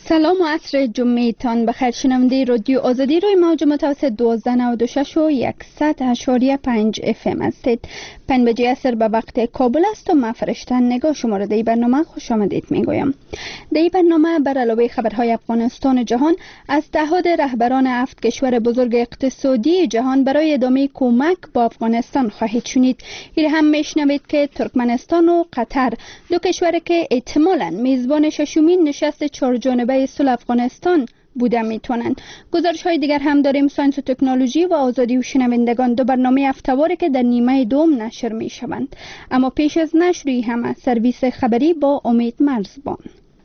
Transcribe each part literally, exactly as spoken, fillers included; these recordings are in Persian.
سلام و عصر جمعه تان بخیر. شنونده رادیو آزادی روی موج متوسط دوازده نود و شش و صد اشاری پنج اف ام هستید. پنج بجه عصر به وقت کابل است و من فرشتن نگاه شما را در برنامه خوش آمدید میگویم. در برنامه بر علاوه خبرهای افغانستان جهان از تعهد رهبران هفت کشور بزرگ اقتصادی جهان برای ادامه کمک با افغانستان خواهید شنید. این هم میشنوید که ترکمنستان و قطر دو کشور که احتمالاً میزبان ششمین نشست چهار جانبه صلح افغانستان بوده میتونند. گزارش های دیگر هم داریم. ساینس و تکنولوژی و آزادی و شنوندگان، دو برنامه هفته‌واره که در نیمه دوم نشر می شوند. اما پیش از نشر همه سرویس خبری با امید مرزبان.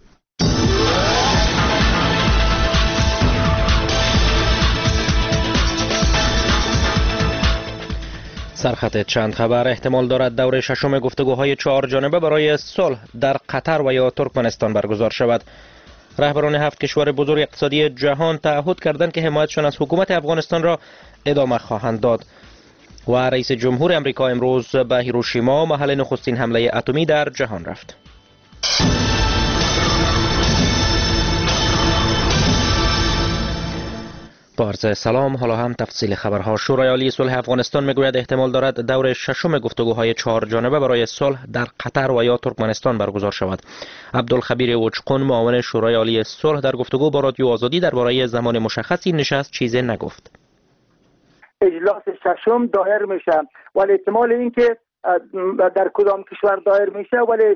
سرخط چند خبر. احتمال دارد دور ششم گفتگوهای چهار جانبه برای صلح در قطر و یا ترکمنستان برگزار شود. رهبران هفت کشور بزرگ اقتصادی جهان تعهد کردند که حمایتشان از حکومت افغانستان را ادامه خواهند داد. و رئیس جمهور امریکا امروز به هیروشیما، محل نخستین حمله اتمی در جهان، رفت. با عرض سلام، حالا هم تفصیل خبرها. شورای عالی صلح افغانستان میگوید احتمال دارد دور ششم گفتگوهای چهار جانبه برای صلح در قطر و یا ترکمنستان برگزار شود. عبدالخبیر اوچقون، معاون شورای عالی صلح، در گفتگو با رادیو آزادی درباره زمان مشخصی نشست چیزی نگفت. اجلاس ششم دایر میشه، ولی احتمال اینکه در کدام کشور دایر میشه ولی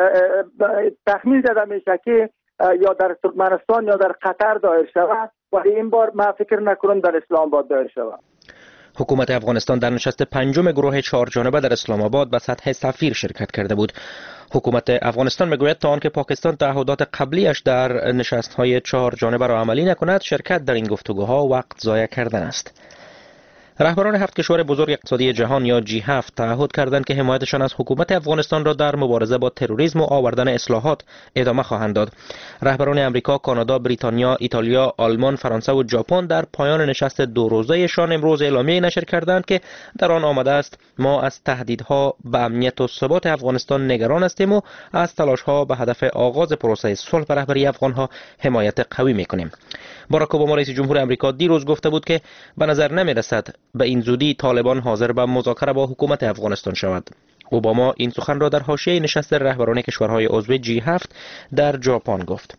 تخمین زده میشه که یا در ترکمنستان یا در قطر دایر شود، ولی این بار ما فکر نکنم در اسلام آباد دایر شود. حکومت افغانستان در نشست پنجم گروه چهار جانبه در اسلام آباد به سطح سفیر شرکت کرده بود. حکومت افغانستان میگوید تا آنکه پاکستان تعهدات قبلیش در نشست‌های چهار جانبه را عملی نکند، شرکت در این گفتگوها وقت ضایع کردن است. رهبران هفت کشور بزرگ اقتصادی جهان یا جی هفت تعهد کردند که حمایتشان از حکومت افغانستان را در مبارزه با تروریسم و آوردن اصلاحات ادامه خواهند داد. رهبران امریکا، کانادا، بریتانیا، ایتالیا، آلمان، فرانسه و ژاپن در پایان نشست دو روزه‌شان امروز اعلامیه نشر کردند که در آن آمده است: ما از تهدیدها به امنیت و ثبات افغانستان نگران هستیم و از تلاش‌ها به هدف آغاز پروسه صلح به رهبری افغان‌ها حمایت قوی می‌کنیم. باراک اوباما رئیس جمهور امریکا دیروز گفته بود که به نظر نمی‌رسد به این زودی طالبان حاضر به مذاکره با حکومت افغانستان شود. اوباما این سخن را در حاشیه نشست رهبران کشورهای عضو جی هفت در ژاپن گفت.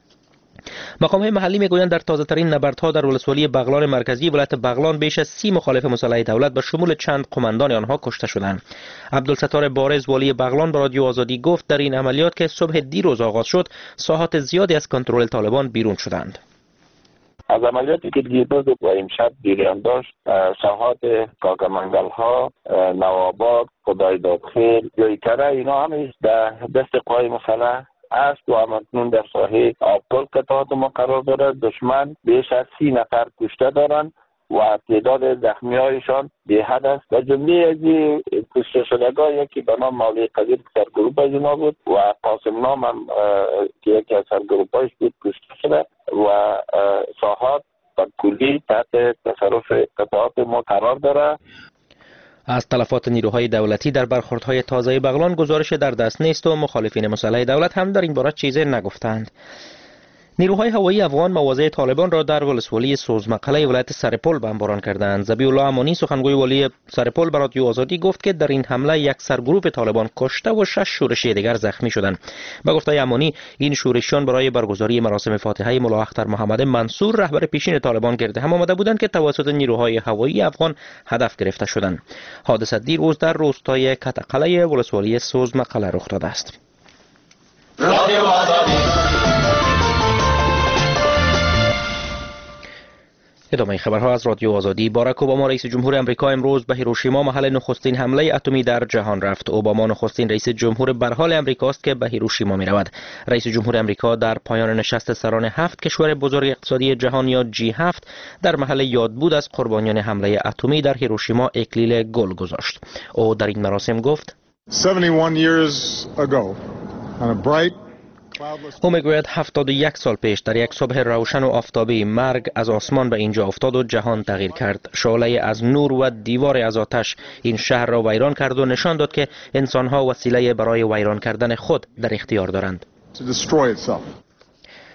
مقام‌های محلی میگویند در تازه‌ترین نبردها در ولسوالی بغلان مرکزی ولایت بغلان بیش از سی مخالف مسلح دولت به شمول چند قماندان آنها کشته شدند. عبدالستار بارز، والی بغلان، با رادیو آزادی گفت در این عملیات که صبح دیروز آغاز شد، ساحات زیادی از کنترل طالبان بیرون شدند. از عملیاتی که دیروز و امشب جریان داشت، ساحات کاکمنگل ها، نواباد، خدای دادخیر، یایکره، اینا همه در دست قوای مسلح است و همکنون در ساحه آبکل قطعات ما قرار دارد. دشمن بیش از سی نفر کشته دارند و تعداد زخمی هایشان به حد است. و جمله از کشته شدگان یکی به نام مولوی قدیر سرگروپ از اینا بود و قاسم نام هم که یکی از سرگروپایش بود کشته شده و ساحات و کلی تحت تصرف قطعات ما قرار داره. از تلفات نیروهای دولتی در برخوردهای تازه بغلان گزارش در دست نیست و مخالفین مسلح دولت هم در این باره چیزی نگفتند. نیروهای هوایی افغان مواضع طالبان را در ولسوالی سوزمقله ولایت سرپل بمباران کردند. ذبیح الله امانی، سخنگوی والی سرپل، به رادیو آزادی گفت که در این حمله یک سرگروه طالبان کشته و شش شورشی دیگر زخمی شدند. به گفته امانی، این شورشیان برای برگزاری مراسم فاتحه ملا اختر محمد منصور، رهبر پیشین طالبان، گرد هم آمده بودند که توسط نیروهای هوایی افغان هدف گرفته شدند. حادثه دیروز در روستای کتقله ولسوالی سوزمقله رخ داده است. رادیو آزادی. ادامه خبرها از رادیو آزادی. باراک اوباما رئیس جمهور امریکا امروز به هیروشیما، محل نخستین حمله اتمی در جهان، رفت. اوباما نخستین رئیس جمهور برحال امریکاست که به هیروشیما می رود. رئیس جمهور امریکا در پایان نشست سران هفت کشور بزرگ اقتصادی جهان یا جی هفت در محل یادبود از قربانیان حمله اتمی در هیروشیما اکلیل گل گذاشت. او در این مراسم گفت: seventy-one years ago on a bright او میگوید هفتاد و یک سال پیش در یک صبح روشن و آفتابی مرگ از آسمان به اینجا افتاد و جهان تغییر کرد. شعله از نور و دیوار از آتش این شهر را ویران کرد و نشان داد که انسانها وسیله برای ویران کردن خود در اختیار دارند.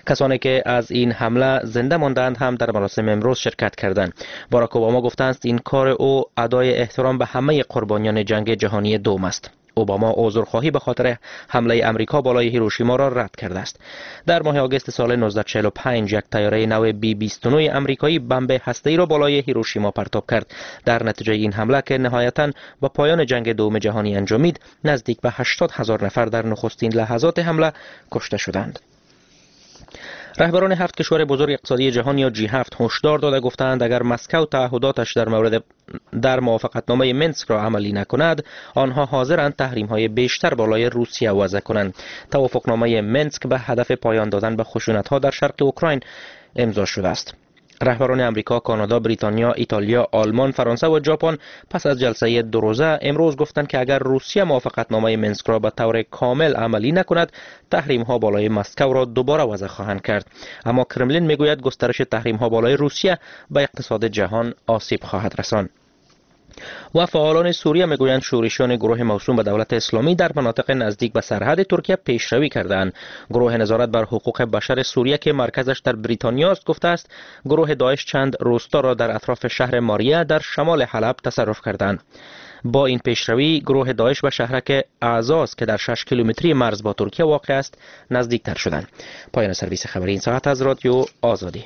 کسانی که از این حمله زنده ماندند هم در مراسم امروز شرکت کردند. باراک اوباما گفتند این کار او ادای احترام به همه قربانیان جنگ جهانی دوم است. اوباما عذرخواهی به خاطر حمله امریکا بالای هیروشیما را رد کرده است. در ماه آگوست سال نوزده چهل و پنج یک طیاره نو بی بیست و نه امریکایی بمب هسته‌ای را بالای هیروشیما پرتاب کرد. در نتیجه این حمله که نهایتاً به پایان جنگ دوم جهانی انجامید، نزدیک به هشتاد هزار نفر در نخستین لحظات حمله کشته شدند. رهبران هفت کشور بزرگ اقتصادی جهان یا جی هفت هشدار داده گفتند اگر مسکو تعهداتش در مورد در موافقتنامه منسک را عملی نکند، آنها حاضرند تحریم‌های بیشتر بالای روسیه وضع کنند. توافقنامه منسک به هدف پایان دادن به خشونت‌ها در شرق اوکراین امضا شده است. رهبران امریکا، کانادا، بریتانیا، ایتالیا، آلمان، فرانسه و ژاپن پس از جلسه دو روزه امروز گفتند که اگر روسیه موافقتنامه منسک را به طور کامل عملی نکند، تحریم‌ها بالای مسکو را دوباره وضع خواهند کرد. اما کرملین میگوید گسترش تحریم‌ها بالای روسیه به اقتصاد جهان آسیب خواهد رساند. و فعالان سوریه میگویند شورشیان گروه موسوم به دولت اسلامی در مناطق نزدیک به سرحد ترکیه پیشروی کردند. گروه نظارت بر حقوق بشر سوریه که مرکزش در بریتانیا است گفته است گروه داعش چند روستا را در اطراف شهر ماریه در شمال حلب تصرف کردند. با این پیشروی گروه داعش به شهرک اعزاز که در شش کیلومتری مرز با ترکیه واقع است نزدیکتر شدند. پایان سرویس خبری این ساعت از رادیو آزادی.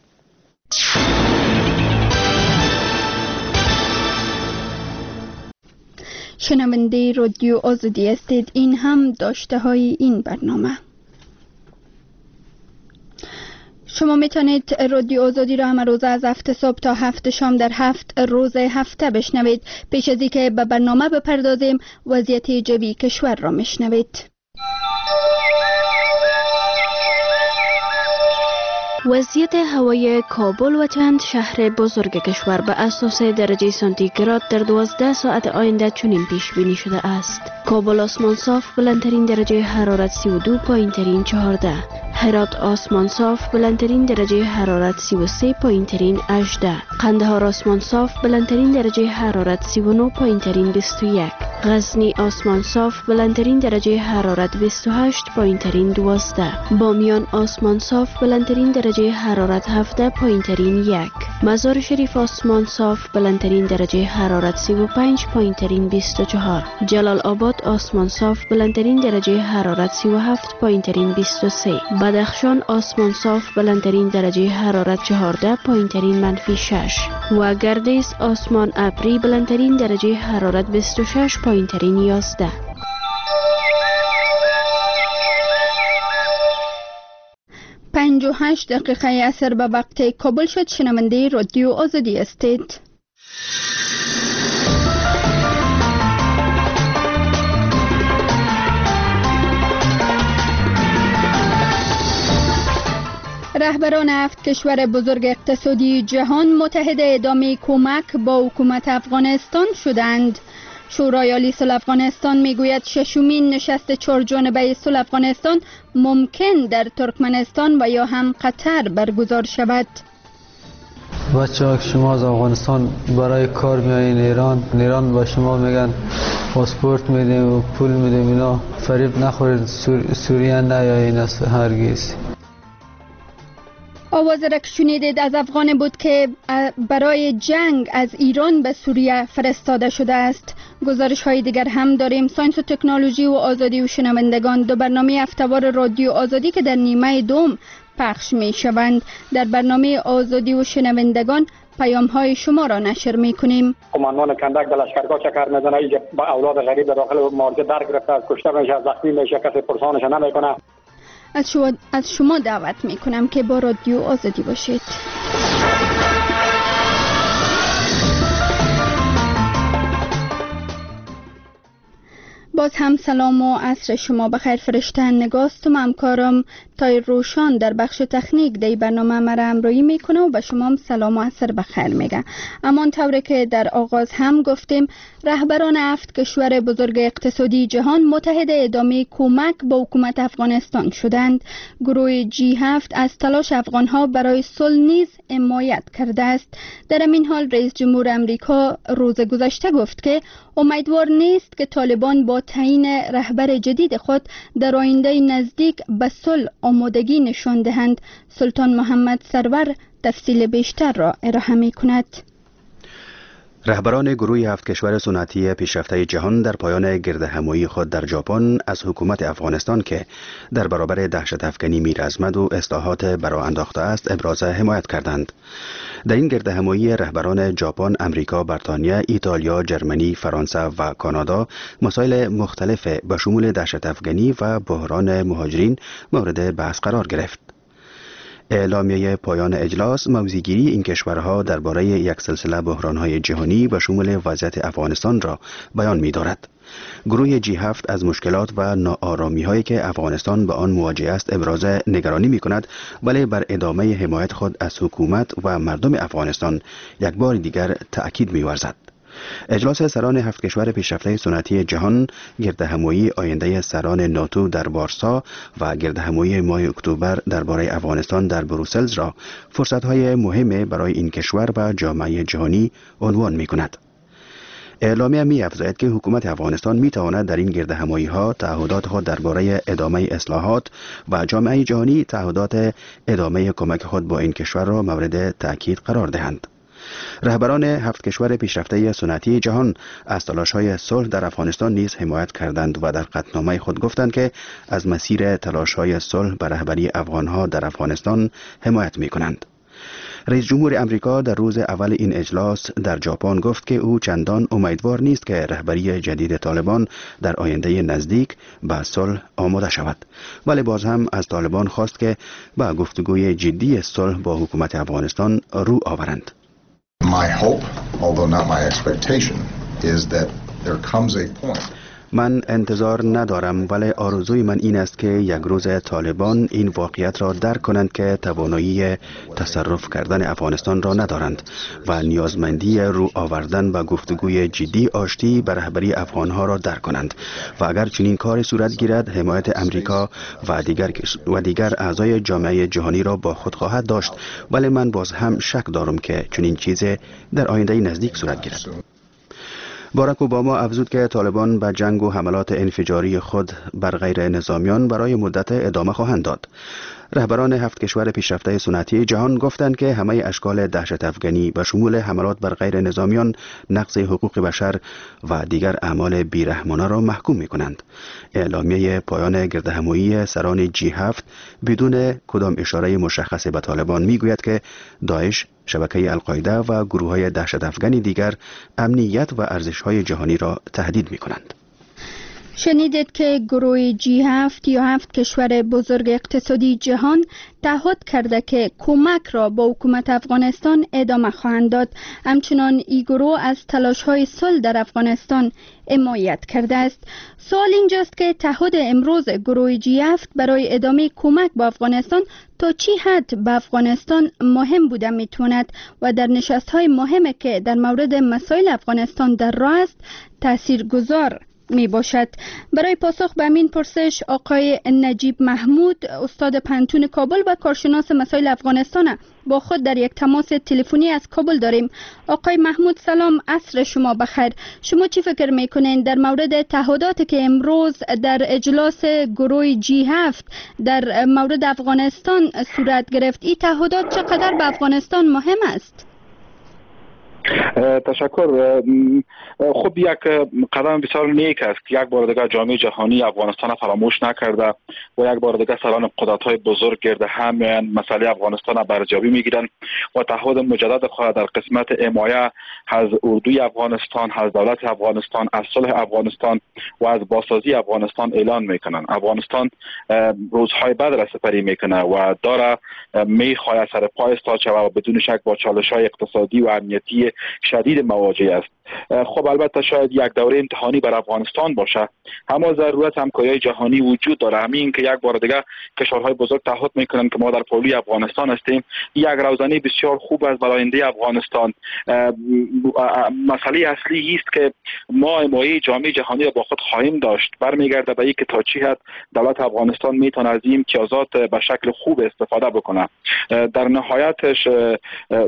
شنونده رادیو آزادی هستید. این هم داشته های این برنامه. شما میتونید رادیو آزادی را همه روز از هفت صبح تا هفت شام در هفت روز هفته بشنوید. پیش از اینکه به برنامه بپردازیم وضعیت جوی کشور را میشنوید. وضعیت هوای کابل و چند شهر بزرگ کشور به اساس درجه سانتیگراد در دوازده ساعت آینده چنین پیش بینی شده است. کابل آسمان صاف بلندترین درجه حرارت سی و دو، پایین ترین چهارده. هرات آسمان صاف بلندترین درجه حرارت سی و سه، پایین ترین هجده. قندهار آسمان صاف بلندترین درجه حرارت سی و نه، پایین ترین بیست و یک. غزنی آسمان صاف بلندترین درجه حرارت بیست و هشت، پایین ترین دوازده. بامیان آسمان صاف بلندترین درجه حرارت هفده، پایین ترین یک. مزار شریف آسمان صاف بلندترین درجه حرارت سی و پنج، پایین ترین بیست و چهار. جلال آباد آسمان صاف بلندترین درجه حرارت سی و هفت، پایین ترین بیست و سه. بدخشان آسمان صاف بلندترین درجه حرارت چهارده، پایین ترین منفی شش. و گردیز آسمان ابری بلندترین درجه حرارت بیست و شش، پایین ترین یازده. پنج و هشت دقیقه عصر به وقت کابل شد. شنونده رادیو آزادی هستید. رهبران هفت کشور بزرگ اقتصادی جهان متحد ادامه کمک با حکومت افغانستان شدند. شورای عالی صلح افغانستان میگوید ششمین نشست چهارجانبه صلح افغانستان ممکن در ترکمنستان و یا هم قطر برگزار شود. بچه ها که شما از افغانستان برای کار میایین ایران، ایران با شما میگن پاسپورت میدیم و پول میدیم، اینا فریب نخورید، سور... سوریه نیایین است هرگز. آواز را که شنیدید از افغان بود که برای جنگ از ایران به سوریه فرستاده شده است. گزارش های دیگر هم داریم. ساینس و تکنولوژی و آزادی و شنوندگان، دو برنامه هفته‌وار رادیو آزادی که در نیمه دوم پخش می شوند. در برنامه آزادی و شنوندگان پیام های شما را نشر می کنیم. قماندان کندک در لشکرگاه چکر میزنه، اینجا با اولاد غریب در داخل مارکه در گرفته، کشته میشه، زخمی میشه، کسی پرسانش نمیکنه. از شما, از شما دعوت می کنم که با رادیو آزادی باشید. باز هم سلام و عصر شما بخیر. فرشته نگاست و همکارم تای روشان در بخش تکنیک دی برنامه مرا همراهی میکنه و به شما هم سلام و عصر بخیر میگه. اما طوری که در آغاز هم گفتیم، رهبران هفت کشور بزرگ اقتصادی جهان متحد ادامه کمک با حکومت افغانستان شدند. گروه جی هفت از تلاش افغانها برای صلح نیز حمایت کرده است. در این حال رئیس جمهور امریکا روز گذشته گفت که امیدوار نیست که طالبان با تعیین رهبر جدید خود در آینده نزدیک به صلح آمادگی نشان دهند. سلطان محمد سرور تفصیل بیشتر را ارائه می کند. رهبران گروه هفت کشور سنتی پیشرفته جهان در پایان گردهمایی خود در ژاپن از حکومت افغانستان که در برابر دهشت افکنی میرزمد و اصلاحات برآ انداخته است ابراز حمایت کردند. در این گردهمایی رهبران ژاپن، امریکا، بریتانیا، ایتالیا، جرمنی، فرانسه و کانادا مسائل مختلف به شمول دهشت افکنی و بحران مهاجرین مورد بحث قرار گرفت. اعلامیه پایان اجلاس موضع‌گیری این کشورها درباره یک سلسله بحران‌های جهانی به شمول وضعیت افغانستان را بیان می‌دارد. گروه جی هفت از مشکلات و ناآرامی‌هایی که افغانستان به آن مواجه است ابراز نگرانی می‌کند، ولی بر ادامه حمایت خود از حکومت و مردم افغانستان یک بار دیگر تأکید می‌ورزد. اجلاس سران هفت کشور پیشرفته سنتی جهان، گردهمایی آینده سران ناتو در وارسا و گردهمایی ماه اکتبر درباره افغانستان در بروسل را فرصت‌های مهم برای این کشور و جامعه جهانی عنوان می‌کند. اعلامیه می‌افزاید که حکومت افغانستان می‌تواند در این گردهمایی‌ها تعهدات خود درباره ادامه اصلاحات و جامعه جهانی تعهدات ادامه کمک خود با این کشور را مورد تأکید قرار دهند. رهبران هفت کشور پیشرفته سنتی جهان از تلاش‌های صلح در افغانستان نیز حمایت کردند و در قطعنامه خود گفتند که از مسیر تلاش‌های صلح به رهبری افغان‌ها در افغانستان حمایت می‌کنند. رئیس جمهور امریکا در روز اول این اجلاس در ژاپن گفت که او چندان امیدوار نیست که رهبری جدید طالبان در آینده نزدیک به صلح آماده شود، ولی باز هم از طالبان خواست که به گفتگوی جدی صلح با حکومت افغانستان رو آورند. My hope, although not my expectation, is that there comes a point. من انتظار ندارم، ولی آرزوی من این است که یک روز طالبان این واقعیت را درک کنند که توانایی تصرف کردن افغانستان را ندارند و نیازمندی رو آوردن به گفتگوی جدی آشتی به رهبری افغانها را درک کنند و اگر چنین کار صورت گیرد حمایت امریکا و دیگر و دیگر اعضای جامعه جهانی را با خود خواهد داشت، ولی من باز هم شک دارم که چنین چیزی در آینده نزدیک صورت گیرد. باراک اوباما افزود که طالبان به جنگ و حملات انفجاری خود بر غیر نظامیان برای مدت ادامه خواهند داد. رهبران هفت کشور پیشرفته سنتی جهان گفتند که همه اشکال دهشت افکنی به شمول حملات بر غیر نظامیان، نقض حقوق بشر و دیگر اعمال بیرحمانه را محکوم می کنند. اعلامیه پایان گردهمایی سران جی هفت بدون کدام اشاره مشخص به طالبان می گوید که داعش، شبکه القاعده و گروه های دهشت افکنی دیگر امنیت و ارزش های جهانی را تهدید می کنند. شنیدید که گروه جی هفت یا هفت کشور بزرگ اقتصادی جهان تعهد کرده که کمک را با حکومت افغانستان ادامه خواهند داد. همچنان این گروه از تلاش‌های صلح در افغانستان حمایت کرده است. سوال اینجاست که تعهد امروز گروه جی هفت برای ادامه کمک با افغانستان تا چی حد به افغانستان مهم بوده میتواند و در نشست‌های مهمی که در مورد مسائل افغانستان در راه است تاثیرگذار می باشد. برای پاسخ به این پرسش آقای نجیب محمود، استاد پنتون کابل و کارشناس مسائل افغانستان با خود در یک تماس تلفنی از کابل داریم. آقای محمود سلام، عصر شما بخیر. شما چی فکر میکنین در مورد تعهداتی که امروز در اجلاس گروه جی هفت در مورد افغانستان صورت گرفت؟ این تعهدات چقدر به افغانستان مهم است؟ تشکر. خب یک قدم بسیار نیک است که یک بار دیگر جامعه جهانی افغانستان فراموش نکرده و یک بار دیگر سران قدرت‌های بزرگ گرد هم میآیند، مسئله افغانستان را برجامی میگیرند و تعهد مجدد خود در قسمت حمایت از اردوی افغانستان، از دولت افغانستان، از صلح افغانستان و از بازسازی افغانستان اعلان میکنند. افغانستان روزهای بد را سپری میکنه و داره میخواهد سر پای استاد شود و بدون شک با چالش‌های اقتصادی و امنیتی شدید مواجه است. خب البته شاید یک دوره امتحانی بر افغانستان باشه، اما ضرورت همکاری جهانی وجود داره. همین که یک بار دیگه کشورهای بزرگ تعهد میکنن که ما در پهلوی افغانستان هستیم، یک روزنه بسیار خوب است برای آینده افغانستان. مسئله اصلی است که ما حمایت جامعه جهانی را با خود خواهیم داشت. برمیگرده به اینکه تا چی حد دولت افغانستان میتونه از این امتیازات به شکل خوب استفاده بکنه. در نهایتش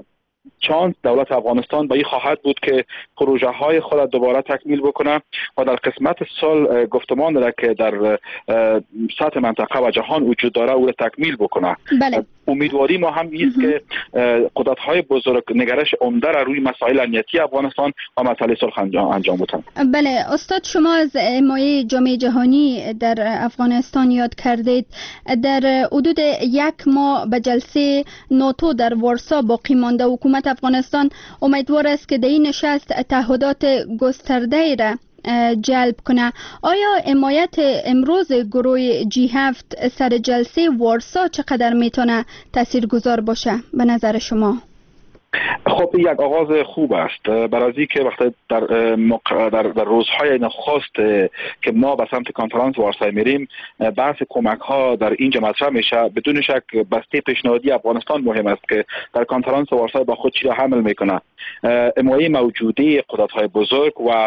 چانس دولت افغانستان به این خواهد بود که پروژه های خود دوباره تکمیل بکنه و در قسمت سال گفتمان داره که در سطح منطقه و جهان وجود داره او را تکمیل بکنه. بله. امیدواری ما هم است که قدرت های بزرگ نگرش عمده را روی مسائل امنیتی افغانستان و مسائل صلح انجام بدن. بله استاد، شما از حمایت جامعه جهانی در افغانستان یاد کردید. در حدود یک ماه به جلسه ناتو در وارسا باقی مانده. حکومت افغانستان امیدوار است که در این نشست تعهدات گسترده را جلب کنه. آیا حمایت امروز گروه جی هفت سر جلسه وارسا چقدر میتونه تاثیرگذار باشه به نظر شما؟ خب یک آغاز خوب است، برای که وقتی در, مق... در در روزهای نخست که ما به سمت کنفرانس وارسا میریم، بحث کمک ها در اینجا مطرح میشه. بدون شک بسته پیشنهادی افغانستان مهم است که در کنفرانس وارسا با خود چی را حمل میکنه. حمایت موجوده قدرت های بزرگ و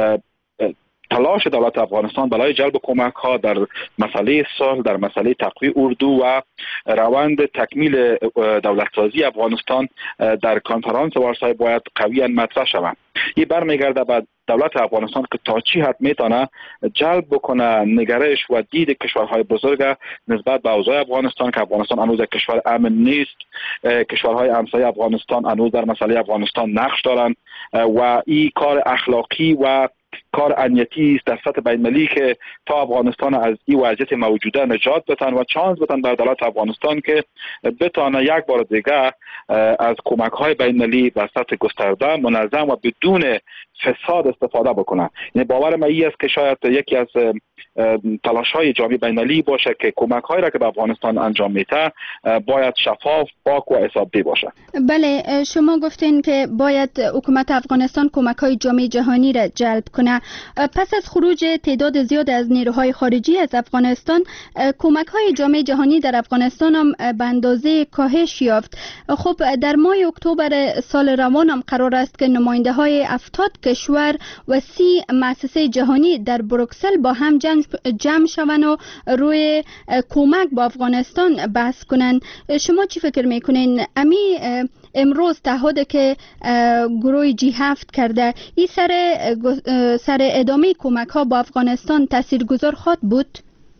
تلاش دولت افغانستان برای جلب کمک ها در مسئله صلح، در مسئله تقویت اردو و روند تکمیل دولت سازی افغانستان در کنفرانس وارسا باید قویاً مطرح شود. این برمیگرده به دولت افغانستان که تا چی حد میتونه جلب بکنه نگرش و دید کشورهای بزرگ نسبت به اوضاع افغانستان، که افغانستان هنوز یک کشور امن نیست. کشورهای همسایه افغانستان هنوز در مسئله افغانستان نقش دارند و این کار اخلاقی و کار امنیتی است در سطح بین‌المللی که تا افغانستان از این وضعیت موجوده نجات بدن و چانس بدن بر دولت افغانستان که بتونه یک بار دیگه از کمک‌های بین‌المللی به سطح گسترده، منظم و بدون فساد استفاده بکنه. یعنی باور من این است که شاید یکی از تلاش‌های جامعه بین‌المللی باشه که کمک‌هایی را که به افغانستان انجام میده باید شفاف، پاک و حسابدهی باشه. بله، شما گفتین که باید حکومت افغانستان کمک‌های جامعه جهانی را جلب کنه. پس از خروج تعداد زیاد از نیروهای خارجی از افغانستان، کمک‌های جامعه جهانی در افغانستان هم به اندازه کاهش یافت. خب در ماه اکتبر سال روان هم قرار است که نماینده‌های هفتاد کشور و سی مؤسسه جهانی در بروکسل با هم جمع شوند و روی کمک با افغانستان بحث کنند. شما چی فکر میکنین؟ امی امروز تعهد که گروه جی هفت کرده، این سر سر ادامه کمک ها با افغانستان تاثیرگذار خواهد بود؟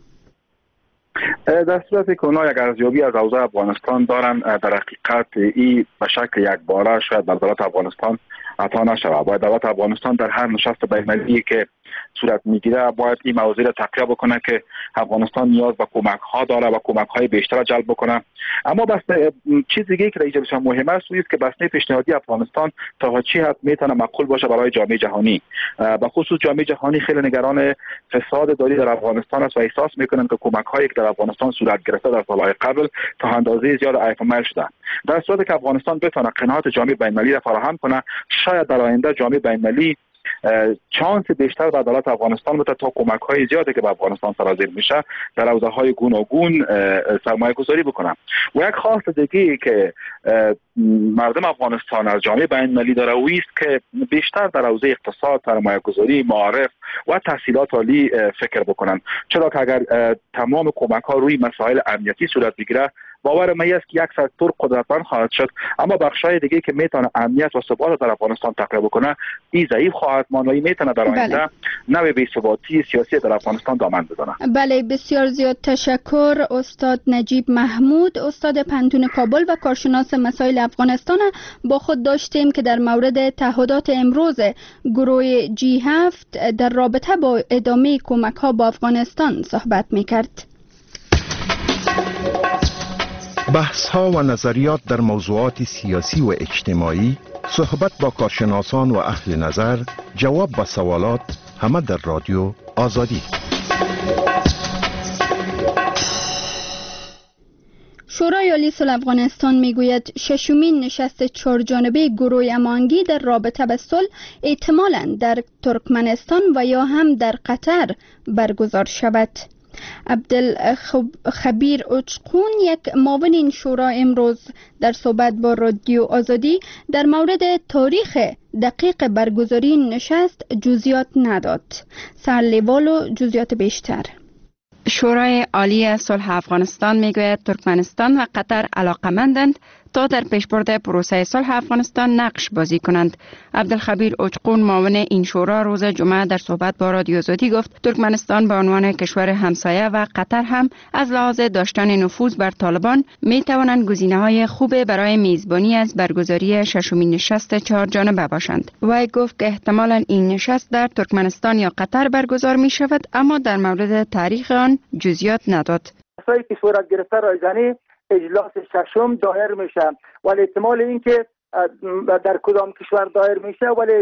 در صورتی که اونا یک ارزیابی از اوضاع افغانستان دارن، در حقیقت ای به شکل یک باره شاید بر دولت افغانستان عطا نشود. باید دولت افغانستان در هر نشست بین‌المللی که صورت میگیره باید این موضوع را تقویت بکنه که افغانستان نیاز به کمک ها داره و کمک های بیشتر جلب بکنه. اما بس چیز دیگه که در اینجا بسیار مهم است است که بسته پیشنهادی افغانستان تا چی حد میتونه معقول باشه برای جامعه جهانی. به خصوص جامعه جهانی خیلی نگران فساد داری در افغانستان است و احساس میکنن که کمک هایی که در افغانستان صورت گرفته در سالهای قبل تا اندازه زیاد ایفمل شده. در صورتی که افغانستان بتونه قناعت جامعه بین‌المللی را فراهم کنه، شاید در آینده جامعه بین‌المللی چانس بیشتر به دولت افغانستان بده تا کمک های زیادی که به افغانستان سرازیر میشه در حوزه های گوناگون سرمایه گذاری بکنن. و یک خواست دیگه که مردم افغانستان از جامعه بین‌المللی داره و است که بیشتر در حوزه اقتصاد، سرمایه گذاری، معارف و تحصیلات عالی فکر بکنن، چرا که اگر تمام کمک ها روی مسائل امنیتی صورت بگیره باور من است که یک سکتور قدرتمند خواهد شد، اما بخشای دیگه که میتونه امنیت و ثبات در افغانستان تقویت بکنه این ضعیف خواهد ماند و میتونه در آینده بله. نوع بی‌ثباتی سیاسی در افغانستان دامن بزنه. بله، بسیار زیاد تشکر استاد نجیب محمود، استاد پنتون کابل و کارشناس مسائل افغانستان با خود داشتیم که در مورد تعهدات امروز گروه جی هفت در رابطه با ادامه کمک ها با افغانستان صحبت میکرد. بحث ها و نظریات در موضوعات سیاسی و اجتماعی، صحبت با کارشناسان و اهل نظر، جواب به سوالات، همه در رادیو آزادی. شورای عالی صلح افغانستان میگوید ششمین نشست چهارجانبه گروه امانگی در رابطه به صلح احتمالاً در ترکمنستان و یا هم در قطر برگزار شود. عبدالخبیر اوچقون، یک معاون این شورا، امروز در صحبت با رادیو آزادی در مورد تاریخ دقیق برگزاری این نشست جزئیات نداد. سرلیوال و جزئیات بیشتر. شورای عالی صلح افغانستان میگوید ترکمنستان و قطر علاقمندند تا در پیشبرد پروسه صلح افغانستان نقش بازی کنند. عبدالخبیر اوچقون معاون این شورا روز جمعه در صحبت با رادیو آزادی گفت ترکمنستان به عنوان کشور همسایه و قطر هم از لحاظ داشتن نفوذ بر طالبان می توانند گزینه‌های خوب برای میزبانی از برگزاری ششمین نشست چهار جانبه باشند. وی گفت که احتمالاً این نشست در ترکمنستان یا قطر برگزار می شود، اما در مورد تاریخ آن جزئیات نداد. مسائلی که صورت گرفته رایزنی اجلاس ششم دایر میشه، ولی احتمال اینکه در کدام کشور دایر میشه ولی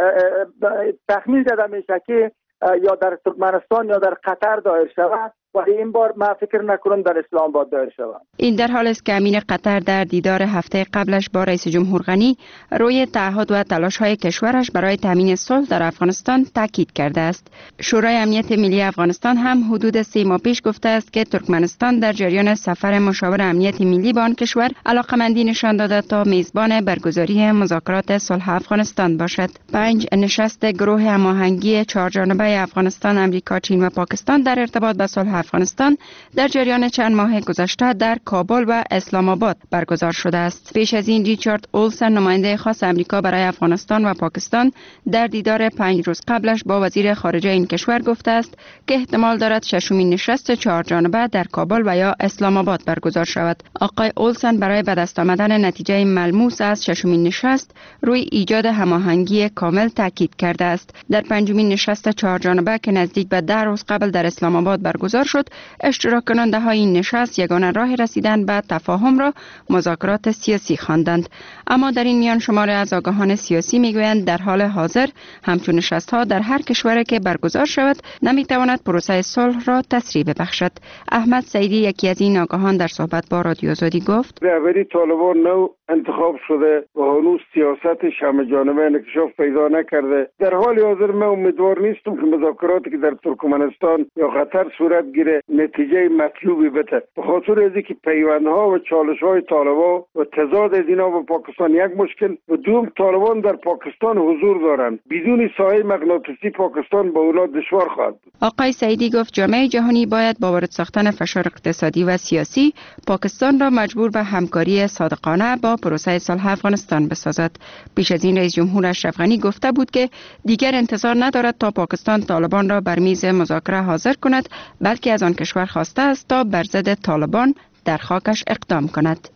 تخمین زده میشه که یا در ترکمنستان یا در قطر دایر شود، ولی این بار ما فکر نکنم در اسلام آباد دایر شود. این در حال است که امیر قطر در دیدار هفته قبلش با رئیس جمهور غنی روی تعهد و تلاش‌های کشورش برای تامین صلح در افغانستان تاکید کرده است. شورای امنیت ملی افغانستان هم حدود سه ماه پیش گفته است که ترکمنستان در جریان سفر مشاور امنیت ملی با آن کشور علاقه‌مندی نشان داده تا میزبان برگزاری مذاکرات صلح افغانستان باشد. پنج نشست گروه هماهنگی چهارجانبه افغانستان، آمریکا، چین و پاکستان در ارتباط با صلح افغانستان در جریان چند ماه گذشته در کابل و اسلام آباد برگزار شده است. پیش از این ریچارد اولسن نماینده خاص آمریکا برای افغانستان و پاکستان در دیدار پنج روز قبلش با وزیر خارجه این کشور گفته است که احتمال دارد ششمین نشست چهار جانبه در کابل و یا اسلام آباد برگزار شود. آقای اولسن برای به دست آمدن نتیجه ملموس از ششمین نشست روی ایجاد هماهنگی کامل تاکید کرده است. در پنجمین نشست چهار جانبه که نزدیک به ده روز قبل در اسلام آباد برگزار شد، اشتراک کننده های این نشست یگانه راه رسیدن به تفاهم را مذاکرات سیاسی خواندند. اما در این میان شماری از آگاهان سیاسی میگویند در حال حاضر همچون نشست ها در هر کشوری که برگزار شود نمیتواند پروسه صلح را تسریع ببخشد. احمد سعیدی یکی از این آگاهان در صحبت با رادیو آزادی گفت رهبری طالبان نو انتخاب شده و هنوز سیاستش همه جانبه انکشاف پیدا نکرده. در حال حاضر من امیدوار نیستم که مذاکراتی که در ترکمنستان یا قطر صورت گیره نتیجه مطلوبی بده، به خاطر از اینکه پیوندها و چالش‌های طالبان و تضاد از اینا با پاکستان یک مشکل و دوم طالبان در پاکستان حضور دارند. بدون سایه مغناطیسی پاکستان با اونا دشوار خواهد بود. آقای سعیدی گفت جامعه جهانی باید با وارد ساختن فشار اقتصادی و سیاسی پاکستان را مجبور به همکاری صادقانه با پروسه صلح افغانستان بسازد. پیش از این رئیس جمهور اشرف غنی گفته بود که دیگر انتظار ندارد تا پاکستان طالبان را بر میز مذاکره حاضر کند، بلکه از آن کشور خواسته است تا بر ضد طالبان در خاکش اقدام کند.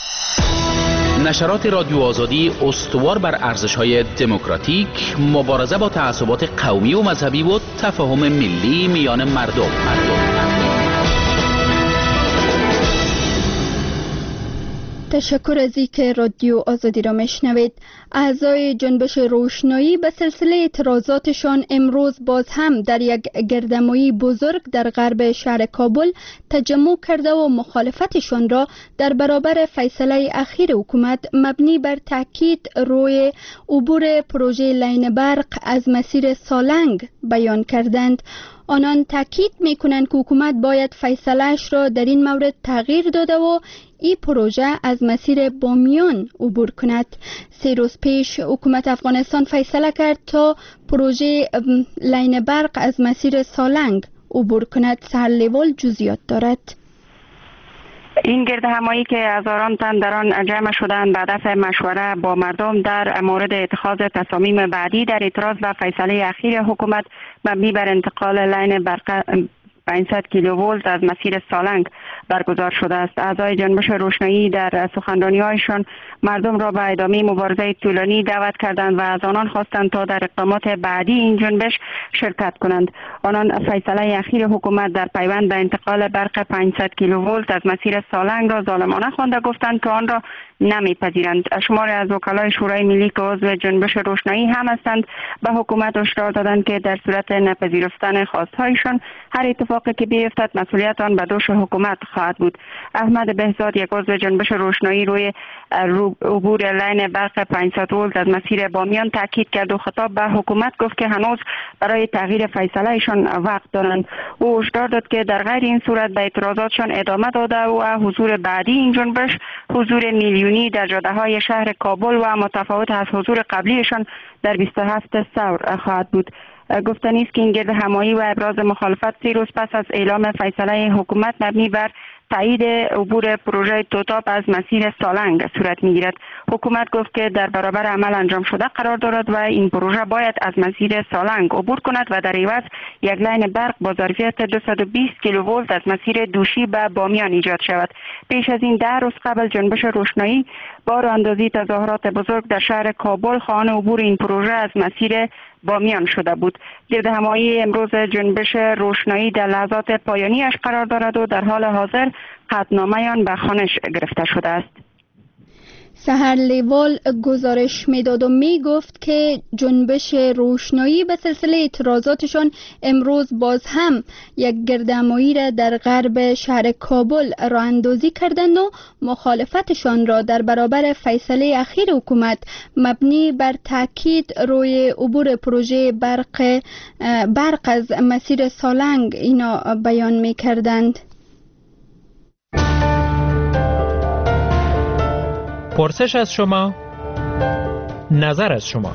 نشرات رادیو آزادی استوار بر ارزش‌های دموکراتیک، مبارزه با تعصبات قومی و مذهبی و تفاهم ملی میان مردم. مردم. تشکر از اینکه رادیو آزادی را میشنوید. اعضای جنبش روشنایی به سلسله اعتراضاتشان امروز باز هم در یک گردهمایی بزرگ در غرب شهر کابل تجمع کرده و مخالفتشان را در برابر فیصله اخیر حکومت مبنی بر تاکید روی عبور پروژه لین برق از مسیر سالنگ بیان کردند. آنان تاکید میکنند که حکومت باید فیصله‌اش را در این مورد تغییر داده و این پروژه از مسیر بامیان عبور کند. سه روز پیش حکومت افغانستان فیصله کرد تا پروژه لین برق از مسیر سالنگ عبور کند. سرلیوال جزئیات دارد. این گرد همایی که هزاران تن در آن جمع شدند به هدف مشوره با مردم در مورد اتخاذ تصامیم بعدی در اعتراض به فیصله اخیر حکومت مبنی بر انتقال لین برق پانصد کیلوولت از مسیر سالنگ برگزار شده است. اعضای جنبش روشنایی در سخنرانی‌هایشان مردم را به ادامه مبارزه طولانی دعوت کردند و از آنان خواستند تا در اقدامات بعدی این جنبش شرکت کنند. آنان فیصله اخیر حکومت در پیوند به انتقال برق پانصد کیلوولت از مسیر سالنگ را ظالمانه خوانده گفتند که آن را نمیپذیرند. شماری از وکلای شورای ملی که عضو جنبش روشنایی هم هستند به حکومت هشدار دادند که در صورت نپذیرفتن خواستهایشان هر اتفاقی که بیفتد مسئولیت آن به دوش حکومت خواهد بود. احمد بهزاد یک عضو جنبش روشنایی روی عبور لین برق پانصد ولت از مسیر بامیان تاکید کرد و خطاب به حکومت گفت که هنوز برای تغییر فیصلهشان وقت دارند. او هشدار داد که در غیر این صورت به اعتراضاتشان ادامه داده و حضور بعدی این جنبش حضور میلیونی در جاده‌های شهر کابل و متفاوت از حضور قبلیشان در بیست و هفت ثور خواهد بود. گفتنی است که این گرد همایی و ابراز مخالفت سه روز پس از اعلام فیصله حکومت مبنی بر تایید عبور پروژه توتاپ از مسیر سالنگ صورت میگیرد. حکومت گفت که در برابر عمل انجام شده قرار دارد و این پروژه باید از مسیر سالنگ عبور کند و در عوض یک لاین برق با ظرفیت دویست و بیست کیلوولت از مسیر دوشی به بامیان ایجاد شود. پیش از این ده روز قبل جنبش روشنایی با راه اندازی تظاهرات بزرگ در شهر کابل خواهان عبور این پروژه از مسیر بامیان شده بود. گردهمایی امروز جنبش روشنایی در لحظات پایانیش قرار دارد و در حال حاضر قطعنامه آن به خوانش گرفته شده است. سحر لیوال گزارش میداد و می گفت که جنبش روشنایی به سلسله اعتراضاتشان امروز باز هم یک گردهمایی را در غرب شهر کابل راه اندازی کردند و مخالفتشان را در برابر فیصله اخیر حکومت مبنی بر تاکید روی عبور پروژه برق برق از مسیر سالنگ اینا بیان می کردند. پرسش از شما، نظر از شما.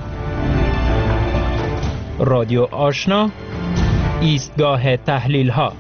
رادیو آشنا، ایستگاه تحلیل ها.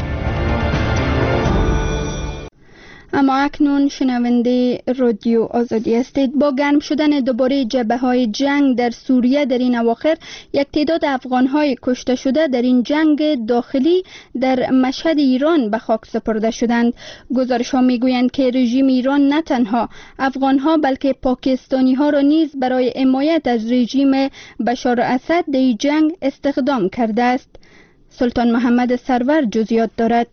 اما اکنون شنونده رادیو آزادی هستید. با گرم شدن دوباره جبهه های جنگ در سوریه در این اواخر یک تعداد افغان های کشته شده در این جنگ داخلی در مشهد ایران به خاک سپرده شدند. گزارش ها می گویند که رژیم ایران نه تنها افغان ها بلکه پاکستانی ها را نیز برای حمایت از رژیم بشار اسد در این جنگ استخدام کرده است. سلطان محمد سرور جزئیات دارد.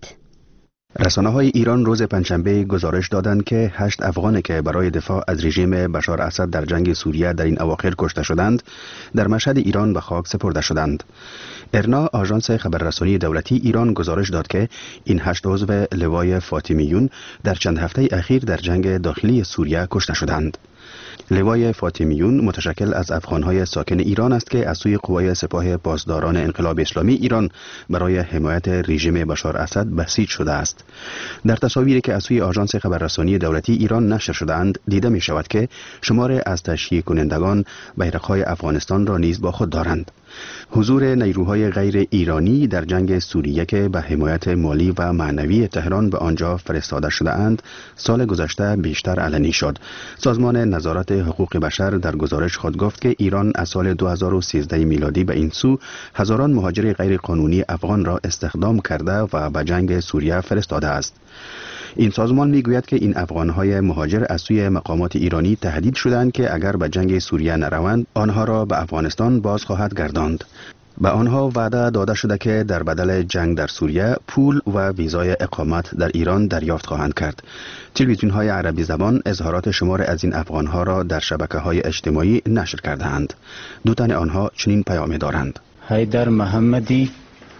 رسانه های ایران روز پنجشنبه گزارش دادند که هشت افغانی که برای دفاع از رژیم بشار اسد در جنگ سوریه در این اواخر کشته شدند در مشهد ایران به خاک سپرده شدند. ارنا آژانس خبررسانی دولتی ایران گزارش داد که این هشت عضو لوای فاطمیون در چند هفته اخیر در جنگ داخلی سوریه کشته شدند. لوای فاطمیون متشکل از افغان‌های ساکن ایران است که از سوی قوای سپاه پاسداران انقلاب اسلامی ایران برای حمایت رژیم بشار اسد بسیج شده است. در تصاویری که از سوی آژانس خبررسانی دولتی ایران نشر شده‌اند دیده می شود که شمار از تشییع کنندگان بیرق‌های افغانستان را نیز با خود دارند. حضور نیروهای غیر ایرانی در جنگ سوریه که به حمایت مالی و معنوی تهران به آنجا فرستاده شده اند سال گذشته بیشتر علنی شد. سازمان نظارت حقوق بشر در گزارش خود گفت که ایران از سال دو هزار و سیزده میلادی به این سو هزاران مهاجر غیر قانونی افغان را استخدام کرده و به جنگ سوریه فرستاده است. این سازمان میگوید که این افغان‌های مهاجر از سوی مقامات ایرانی تهدید شدند که اگر به جنگ سوریه نروند آنها را به افغانستان باز خواهد گرداند. به آنها وعده داده شده که در بدل جنگ در سوریه پول و ویزای اقامت در ایران دریافت خواهند کرد. تلویزیون‌های عربی زبان اظهارات شمار از این افغان‌ها را در شبکه‌های اجتماعی نشر کرده‌اند. دو تن آنها چنین پیامی دارند: حیدر محمدی،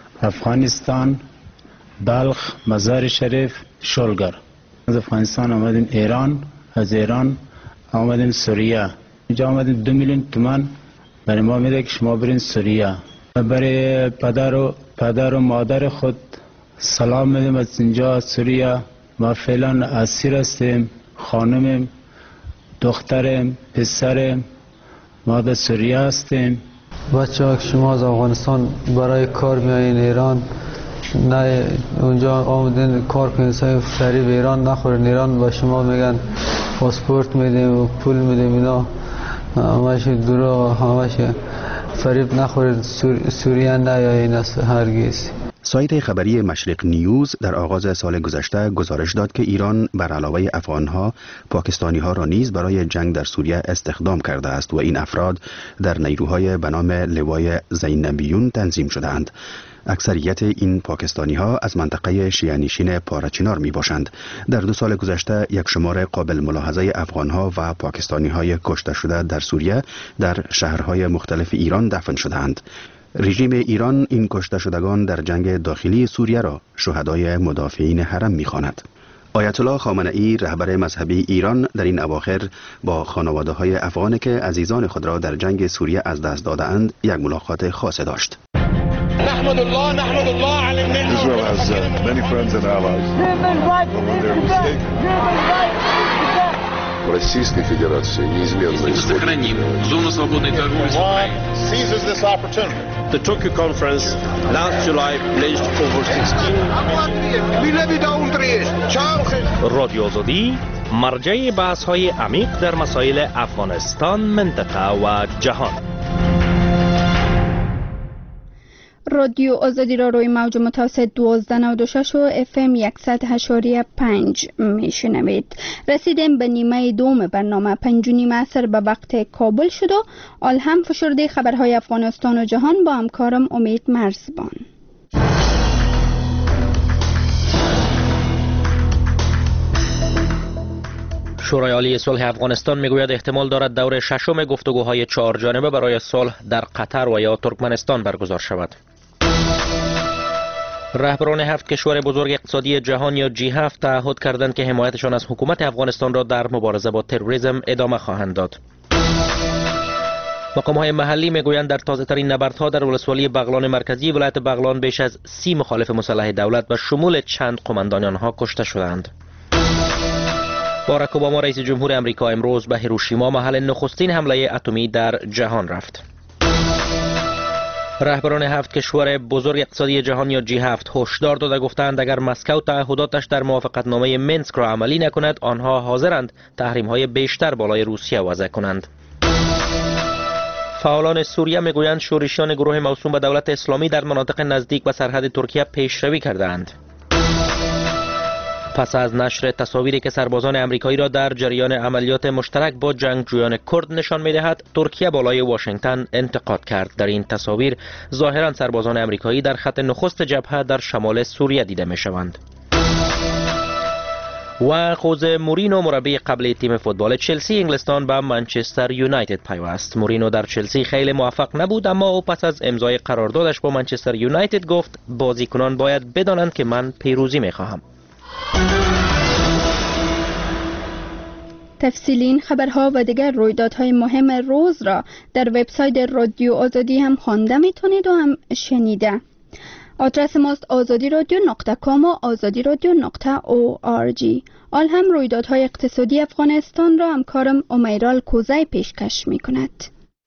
افغانستان، بلخ، مزار شریف، شلگر. از افغانستان آمدیم ایران، از ایران آمدیم سوریه. اینجا آمدیم دو میلیون تومان برای ما میده که شما برین سوریه. برای پدر و پدر و مادر خود سلام میدیم از اینجا سوریه. ما فعلا اسیر هستیم، خانمیم، دختریم، پسریم، ما در سوریه هستیم. بچه ها که شما از افغانستان برای کار میایین ایران، نه اونجا آمدین کار کنید سای فریب ایران نخورین. ایران با شما میگن پاسپورت میدیم و پول میدیم، اینا همش دروغ، همش فریب نخورید. سور... سوریه نیایین است هرگز. سایت خبری مشرق نیوز در آغاز سال گذشته گزارش داد که ایران بر علاوه افغانها پاکستانی ها را نیز برای جنگ در سوریه استخدام کرده است و این افراد در نیروهای به نام لوای زینبیون تنظیم شده‌اند. اکثریت این پاکستانی ها از منطقه شیعه‌نشین پارچینار می باشند. در دو سال گذشته یک شمار قابل ملاحظه افغان ها و پاکستانی های کشته شده در سوریه در شهرهای مختلف ایران دفن شدند. رژیم ایران این کشته شدگان در جنگ داخلی سوریه را شهدای مدافعین حرم می‌خواند. آیت الله خامنه‌ای رهبر مذهبی ایران در این اواخر با خانواده های افغان که عزیزان خود را در جنگ سوریه از دست داده‌اند یک ملاقات خاص داشت. نحمد الله نحمد الله على النعمة. Israel has uh, many friends and allies. в Российской Федерации неизменно Сохраним зону свободной торговли. Seizes this opportunity. The Tokyo conference last July pledged over sixteen رادیو آزادی مرجع بحث های عمیق در مسائل افغانستان، منطقه و جهان. رادیو آزادی را روی موج متوسط دوازده نود و شش و اف ام صد و هشت و پنج میشنوید. رسیدیم به نیمه دوم برنامه. پنج و نیم عصر به وقت کابل شد و آل هم فشرده خبرهای افغانستان و جهان با همکارم امید مرزبان. شورای عالی صلح افغانستان میگوید احتمال دارد دور ششم گفتگوهای چهار جانبه برای صلح در قطر و یا ترکمنستان برگزار شود. رهبران هفت کشور بزرگ اقتصادی جهان یا جی هفت تعهد کردند که حمایتشان از حکومت افغانستان را در مبارزه با تروریسم ادامه خواهند داد. مقام‌های محلی میگویند در تازه‌ترین نبردها در ولسوالی بغلان مرکزی ولایت بغلان بیش از سی مخالف مسلح دولت به شمول چند قماندان آنها کشته شدند. باراک اوباما رئیس جمهور امریکا امروز به هیروشیما محل نخستین حمله اتمی در جهان رفت. رهبران هفت کشور بزرگ اقتصادی جهان یا جی هفت هشدار داده گفتند اگر مسکو تعهداتش در موافقتنامه منسک را عملی نکند آنها حاضرند تحریم‌های بیشتر بالای روسیه وضع کنند. فعالان سوریه میگویند شورشیان گروه موسوم به دولت اسلامی در مناطق نزدیک به سرحد ترکیه پیشروی کردند. پس از نشر تصاویری که سربازان امریکایی را در جریان عملیات مشترک با جنگجویان کرد نشان می‌دهد، ترکیه بالای واشنگتن انتقاد کرد. در این تصاویر ظاهراً سربازان امریکایی در خط نخست جبهه در شمال سوریه دیده می‌شوند. و خوزه مورینو مربی قبلی تیم فوتبال چلسی انگلستان به منچستر یونایتد پیوست. مورینو در چلسی خیلی موفق نبود، اما او پس از امضای قراردادش با منچستر یونایتد گفت بازیکنان باید بدانند که من پیروزی می‌خواهم. تفصیلی این خبرها و دیگر رویدادهای مهم روز را در وبسایت رادیو آزادی هم خوانده میتونید و هم شنیده. آدرس ماست آزادی رادیو نقطه کام و آزادی رادیو نقطه او آر جی. آل هم رویدادهای اقتصادی افغانستان را همکارم امیرال کوزای پیشکش میکند.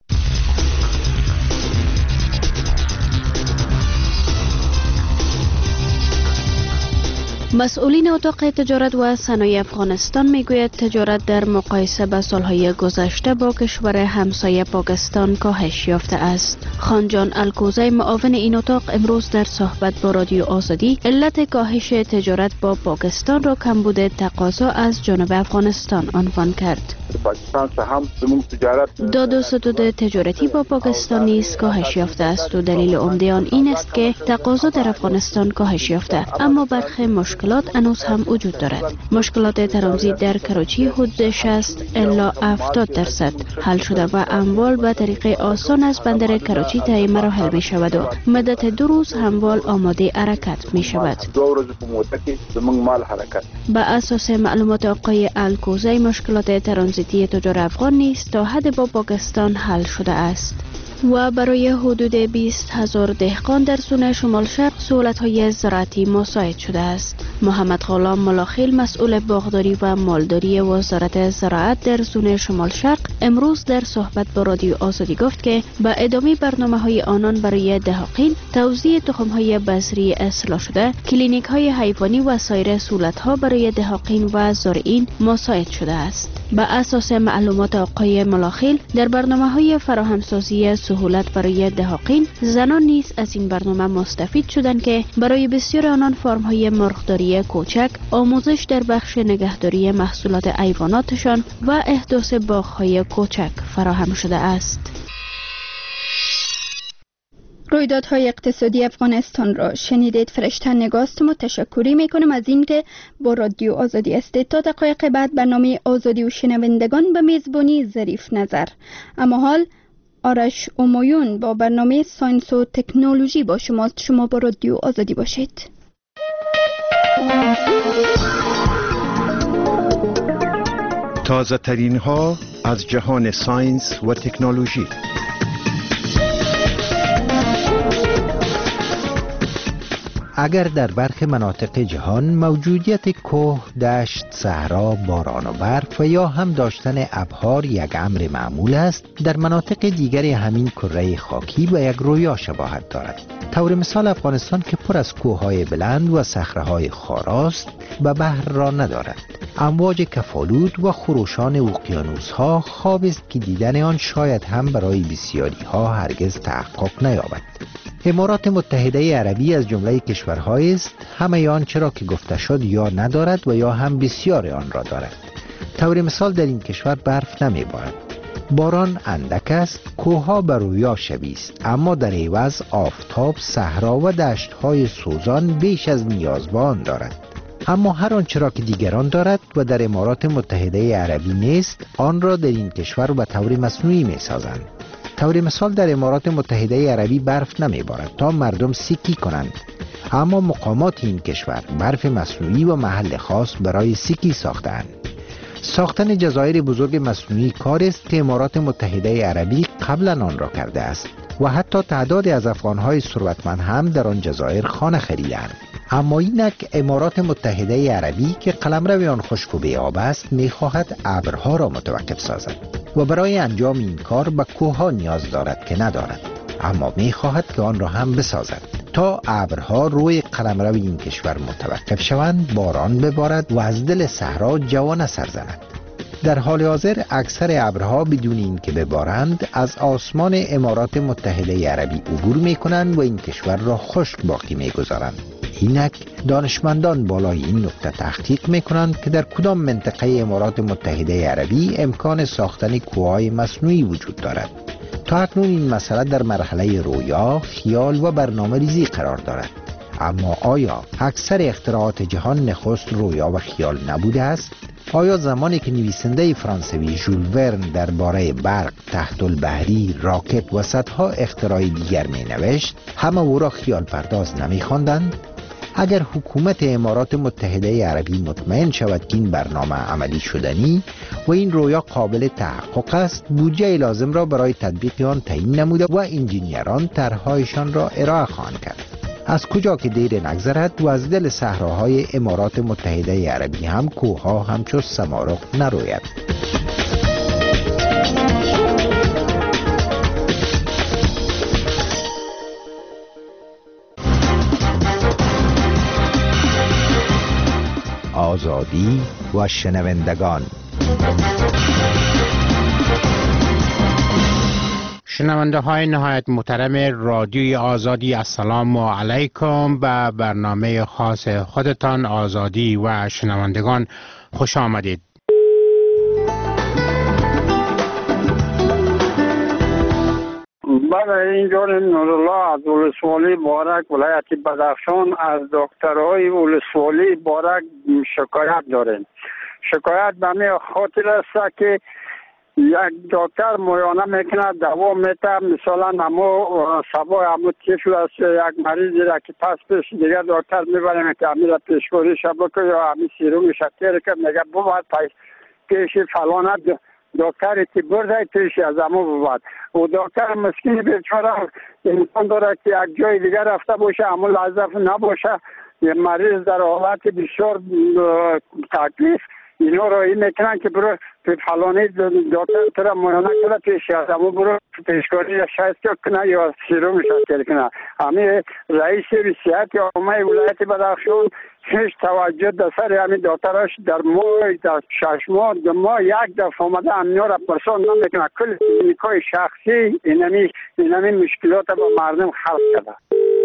مسئولین اتاق تجارت و صنایع افغانستان میگوید تجارت در مقایسه با سالهای گذشته با کشور همسایه پاکستان کاهش یافته است. خانجان الکوزی معاون این اتاق امروز در صحبت با رادیو آزادی علت کاهش تجارت با پاکستان را کمبود تقاضا از جانب افغانستان عنوان کرد. پاکستان هم تجارت داد و ستد تجارتی با پاکستان نیز کاهش یافته است و دلیل عمده آن این است که تقاضا در افغانستان کاهش یافته، اما برخی مشکلات هنوز هم وجود دارد. مشکلات ترانزیت در کراچی حدود شصت الی هفتاد درصد حل شده و اموال به طریق آسان از بندر کراچی طی مراحل می شود و مدت دو روز هموال آماده حرکت می شود. به اساس معلومات آقای الکوزی مشکلات ترانزیتی تجار افغان نیز تا حد با پاکستان حل شده است و برای حدود بیست هزار دهقان در زون شمال شرق سهولت‌های زراعتی مساعد شده است. محمد غلام ملاخیل مسئول باغداری و مالداری وزارت زراعت در زون شمال شرق امروز در صحبت با رادیو آزادی گفت که با ادامه برنامه‌های آنان برای دهقان توزیع تخم‌های بذری اصلاح شده، کلینیک‌های حیوانی و سایر سهولت‌ها برای دهقان و زارعین مساعد شده است. با اساس معلومات آقای ملاخیل در برنامه‌های فراهمسازی سهولت برای دهقان زنان نیز از این برنامه مستفید شدند که برای بسیار آنان فرم‌های مرغداری کوچک، آموزش در بخش نگهداری محصولات حیواناتشان و احداث باغ‌های کوچک فراهم شده است. رویدادهای اقتصادی افغانستان را شنیدید. فرشته نگاستم و تشکری میکنم از اینکه با رادیو آزادی استید. تا دقایق بعد برنامه آزادی و شنوندگان به میزبانی ظریف نظر. اما حال آرش امایون با برنامه ساینس و تکنولوژی با شماست. شما با رادیو آزادی باشید. تازه ترین ها از جهان ساینس و تکنولوژی. اگر در برخی مناطق جهان موجودیت کوه، دشت، صحرا، باران و برف و یا هم داشتن ابحار یک امر معمول است، در مناطق دیگری همین کره خاکی به یک رویا شباهت دارد. طور مثال افغانستان که پر از کوههای بلند و صخره‌های خاراست و بحر را ندارد. امواج کفالود و خروشان اقیانوس‌ها خواب است که دیدن آن شاید هم برای بسیاری‌ها هرگز تحقق نیابد. امارات متحده عربی از جمله کشورهایی است همه آن چرا که گفته شد یا ندارد و یا هم بسیار آن را دارد. طور مثال در این کشور برف نمی‌بارد. باران اندک است، کوه‌ها بر رویا شبیه است، اما در عوض آفتاب، صحرا و دشت‌های سوزان بیش از نیاز به آن دارد. اما هر آنچه را که دیگران دارد و در امارات متحده عربی نیست، آن را در این کشور به طور مصنوعی می‌سازند. طور مثال در امارات متحده عربی برف نمی‌بارد تا مردم سیکی کنند، اما مقامات این کشور برف مصنوعی و محل خاص برای سیکی ساختند. ساختن جزایر بزرگ مصنوعی کار است که امارات متحده عربی قبلا آن را کرده است و حتی تعدادی از افغان‌های ثروتمند هم در آن جزایر خانه خریدند. اما اینک امارات متحده عربی که قلمرو آن خشک و بی‌آب است می‌خواهد ابرها را متوقف سازد و برای انجام این کار به کوه‌ها نیاز دارد که ندارد، اما می‌خواهد که آن را هم بسازد تا ابرها روی قلمرو این کشور متوقف شوند، باران ببارد و از دل صحرا جوانه سر زند. در حال حاضر اکثر ابرها بدون اینکه ببارند از آسمان امارات متحده عربی عبور می‌کنند و این کشور را خشک باقی می‌گذارند. اینک دانشمندان بالای این نکته تحقیق می‌کنند که در کدام منطقه امارات متحده عربی امکان ساختن کوههای مصنوعی وجود دارد. تا اکنون این مسئله در مرحله رویا، خیال و برنامه ریزی قرار دارد. اما آیا اکثر اختراعات جهان نخست رویا و خیال نبوده است؟ آیا زمانی که نویسنده فرانسوی ژول ورن درباره برق، تحت البحری، راکت و صدها اختراع دیگر می نوشت، همه او را خیال پرداز نمی خواندند؟ اگر حکومت امارات متحده عربی مطمئن شود که این برنامه عملی شدنی و این رویا قابل تحقق است، بودجه لازم را برای تطبیق آن تعیین نموده و انجینیران طرح‌هایشان را ارائه خواهند کرد. از کجا که دیر نگذرد و از دل صحراهای امارات متحده عربی هم کوه‌ها همچون سمارق نروید. آزادی و شنوندگان. شنونده های نهایت محترم رادیوی آزادی، السلام علیکم. به برنامه خاص خودتان آزادی و شنوندگان خوش آمدید. من اینجا نورالله از ولسوالی بارک ولایت بدخشان از دکترهای ولسوالی بارک شکایت داریم. شکایت به می خاطر است که یک دکتر معاینه میکنه، دوا میده، مثلا همو سبا همو طفل است، یک مریضی را که پس پیش دیگه دکتر میبریم که همی را پیشگوری شبکه یا همی سیروم شکر که میگه بباید پیش فلانه دکتری که برده پیش از همو بباید. و دکتر مسکین بیچاره امکان داره که یک جای دیگر رفته باشه، همو لحظه نباشه، یه مریض در حالت بسیار تکلیف اینا را این میکنن که برو فلانی دکتر تر معاینه کنه پیش از همو برو پیشکاری یا شاید کنه یا سیروم شکر کنه. همین رئیس صحت عامه ولایت بدخشان هیچ توجه در سر همین دکتراش در ماه در شش ماه دو ماه یک دفعه آمده همینا را پرسان نمیکنه. کل کلینیکای شخصی اینمی اینمی مشکلات با مردم خلق کرده.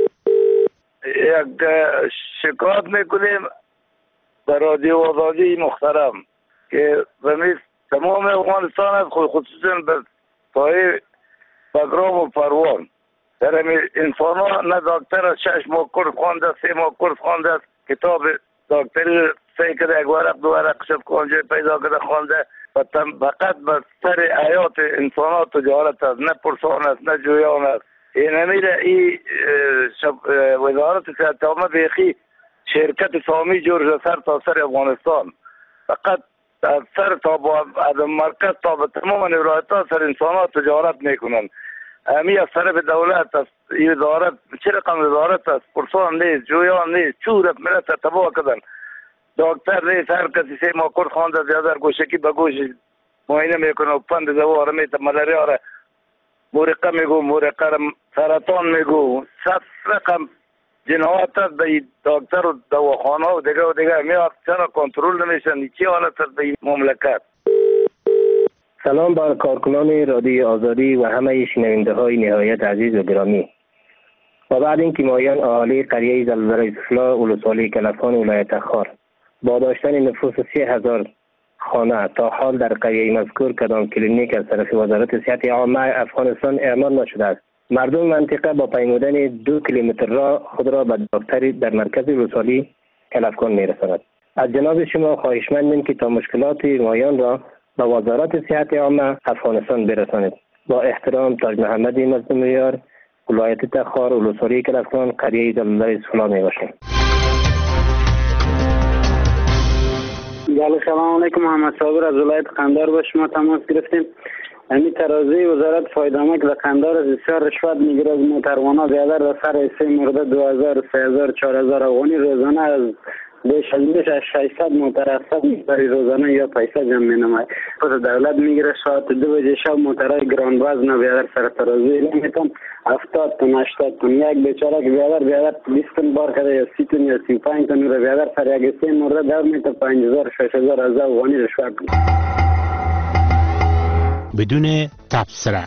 یک شکایت میکنیم در رادیو آزادی محترم که زمین تمام افغانستان از خود خصوصا به پای بگرام و پروان در همین انسان ها نه دکتر از شش ماه کورس خوانده، سه ماه کورس خوانده، کتاب دکتری سه کده یک ورق دو ورق شد کنجه پیدا کده خوانده و فقط به سر حیات انسان ها تجارت است، نه پرسان است نه جویان است. این همین ای وزارت صحت عامه بیخی شرکت سامی جور سر تا سر افغانستان، فقط از سر تا با از مرکز تا به تمام نورایت ها سر انسان ها تجارت میکنن. همی از طرف دولت از این وزارت چه رقم وزارت است؟ پرسان نیست، جویان نیست، چورت ملت تباه کردن. دکتر نیست، هر کسی سه ماه کورس خوانده زیاده گوشکی به گوش معاینه میکنه و پند دواره میته ملاریا را مورقه میگو، مورقه را سرطان میگو، صد رقم جنایت است به دکتر و دواخانه و دیگه و دیگه میاد چرا کنترل نمیشن؟ چی حالت است به این مملکت؟ سلام بر کارکنان رادیو آزادی و همه شنونده های نهایت عزیز و گرامی. و بعد اینکه مایان اهالی قریه زلزله سفلا ولسوالی کلفان ولایت خار با داشتن نفوس سه هزار خانه تا حال در قریه مذکور کدام کلینیک از طرف وزارت صحت عامه افغانستان اعمال نشده است، مردم منطقه با پیمودن دو کیلومتر راه خود را به دکتری در مرکز ولسوالی کلفکان میرساند. از جناب شما خواهشمندیم که تا مشکلات مایان را به وزارت صحت عامه افغانستان برسانید. با احترام، تاج محمد مظلومیار، ولایت تخار، ولسوالی کلفکان، قریه زلزله سفلا میباشیم. بله سلام علیکم، محمد صابر از ولایت قندهار با شما تماس گرفتیم. همین ترازی وزارت فایدامک و قندهار از بسیار رشوت میگیره از محترمانه بیادر و سر سه مورد دو هزار سه هزار چهار هزار افغانی روزانه از بیش از بیش از ششصد مترصد برای روزانه یا پیسه جمع مینماید. خود دولت میگیره ساعت دو بجه شب موترهای گران وزن بیادر سر ترازی میتون هفتاد تن هشتاد تن یک بیچاره که بیادر بیادر بیست تن بار کرده یا سی تن یا سی پنج تن رو بیادر سر یک سه مورد در میتون پنج هزار شش هزار از افغانی رشوت بدون تبصره.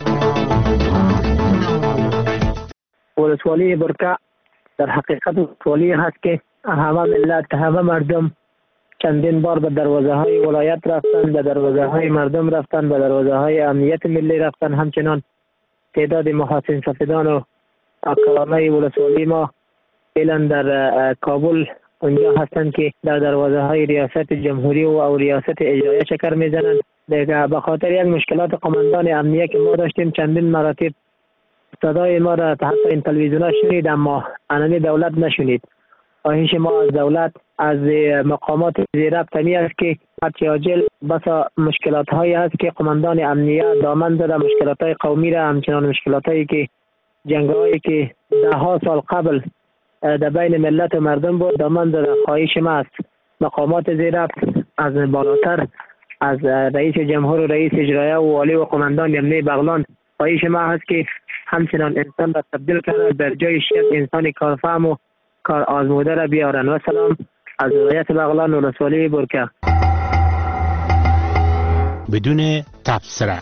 ولسوالی برکه در حقیقت ولسوالی هست که همه ملت، همه مردم چندین بار به دروازه های ولایت رفتن، به دروازه های مردم رفتن، به دروازه های امنیت ملی رفتن. همچنان تعداد محاسن سفیدان و اکرانه ولسوالی ما فعلا در کابل اونجا هستند که در دروازه های ریاست جمهوری و او ریاست اجرایی چکر میزنند. دیگه به خاطر یک مشکلات قماندان امنیه که ما داشتیم چندین مراتب صدای ما را حتی این تلویزیون ها شنید اما انانی دولت نشنید. خواهش ما از دولت، از مقامات زیربط همی است که هرچی عاجل بسا مشکلات هایی است که قماندان امنیه دامن زده، مشکلات های قومی را، همچنان مشکلات هایی که جنگ هایی که ده ها سال قبل در بین ملت و مردم بود دامن زده. خواهش ما است مقامات زیربط از بالاتر، از رئیس جمهور و رئیس اجرایی و والی و قماندان امنیه بغلان، خواهش ما هست که همچنان انسان را تبدیل کرده بر جای شیخ انسان کارفهم و کار آزموده را بیارن. و سلام از ولایت بغلان و ولسوالی برکه. بدون تبصره.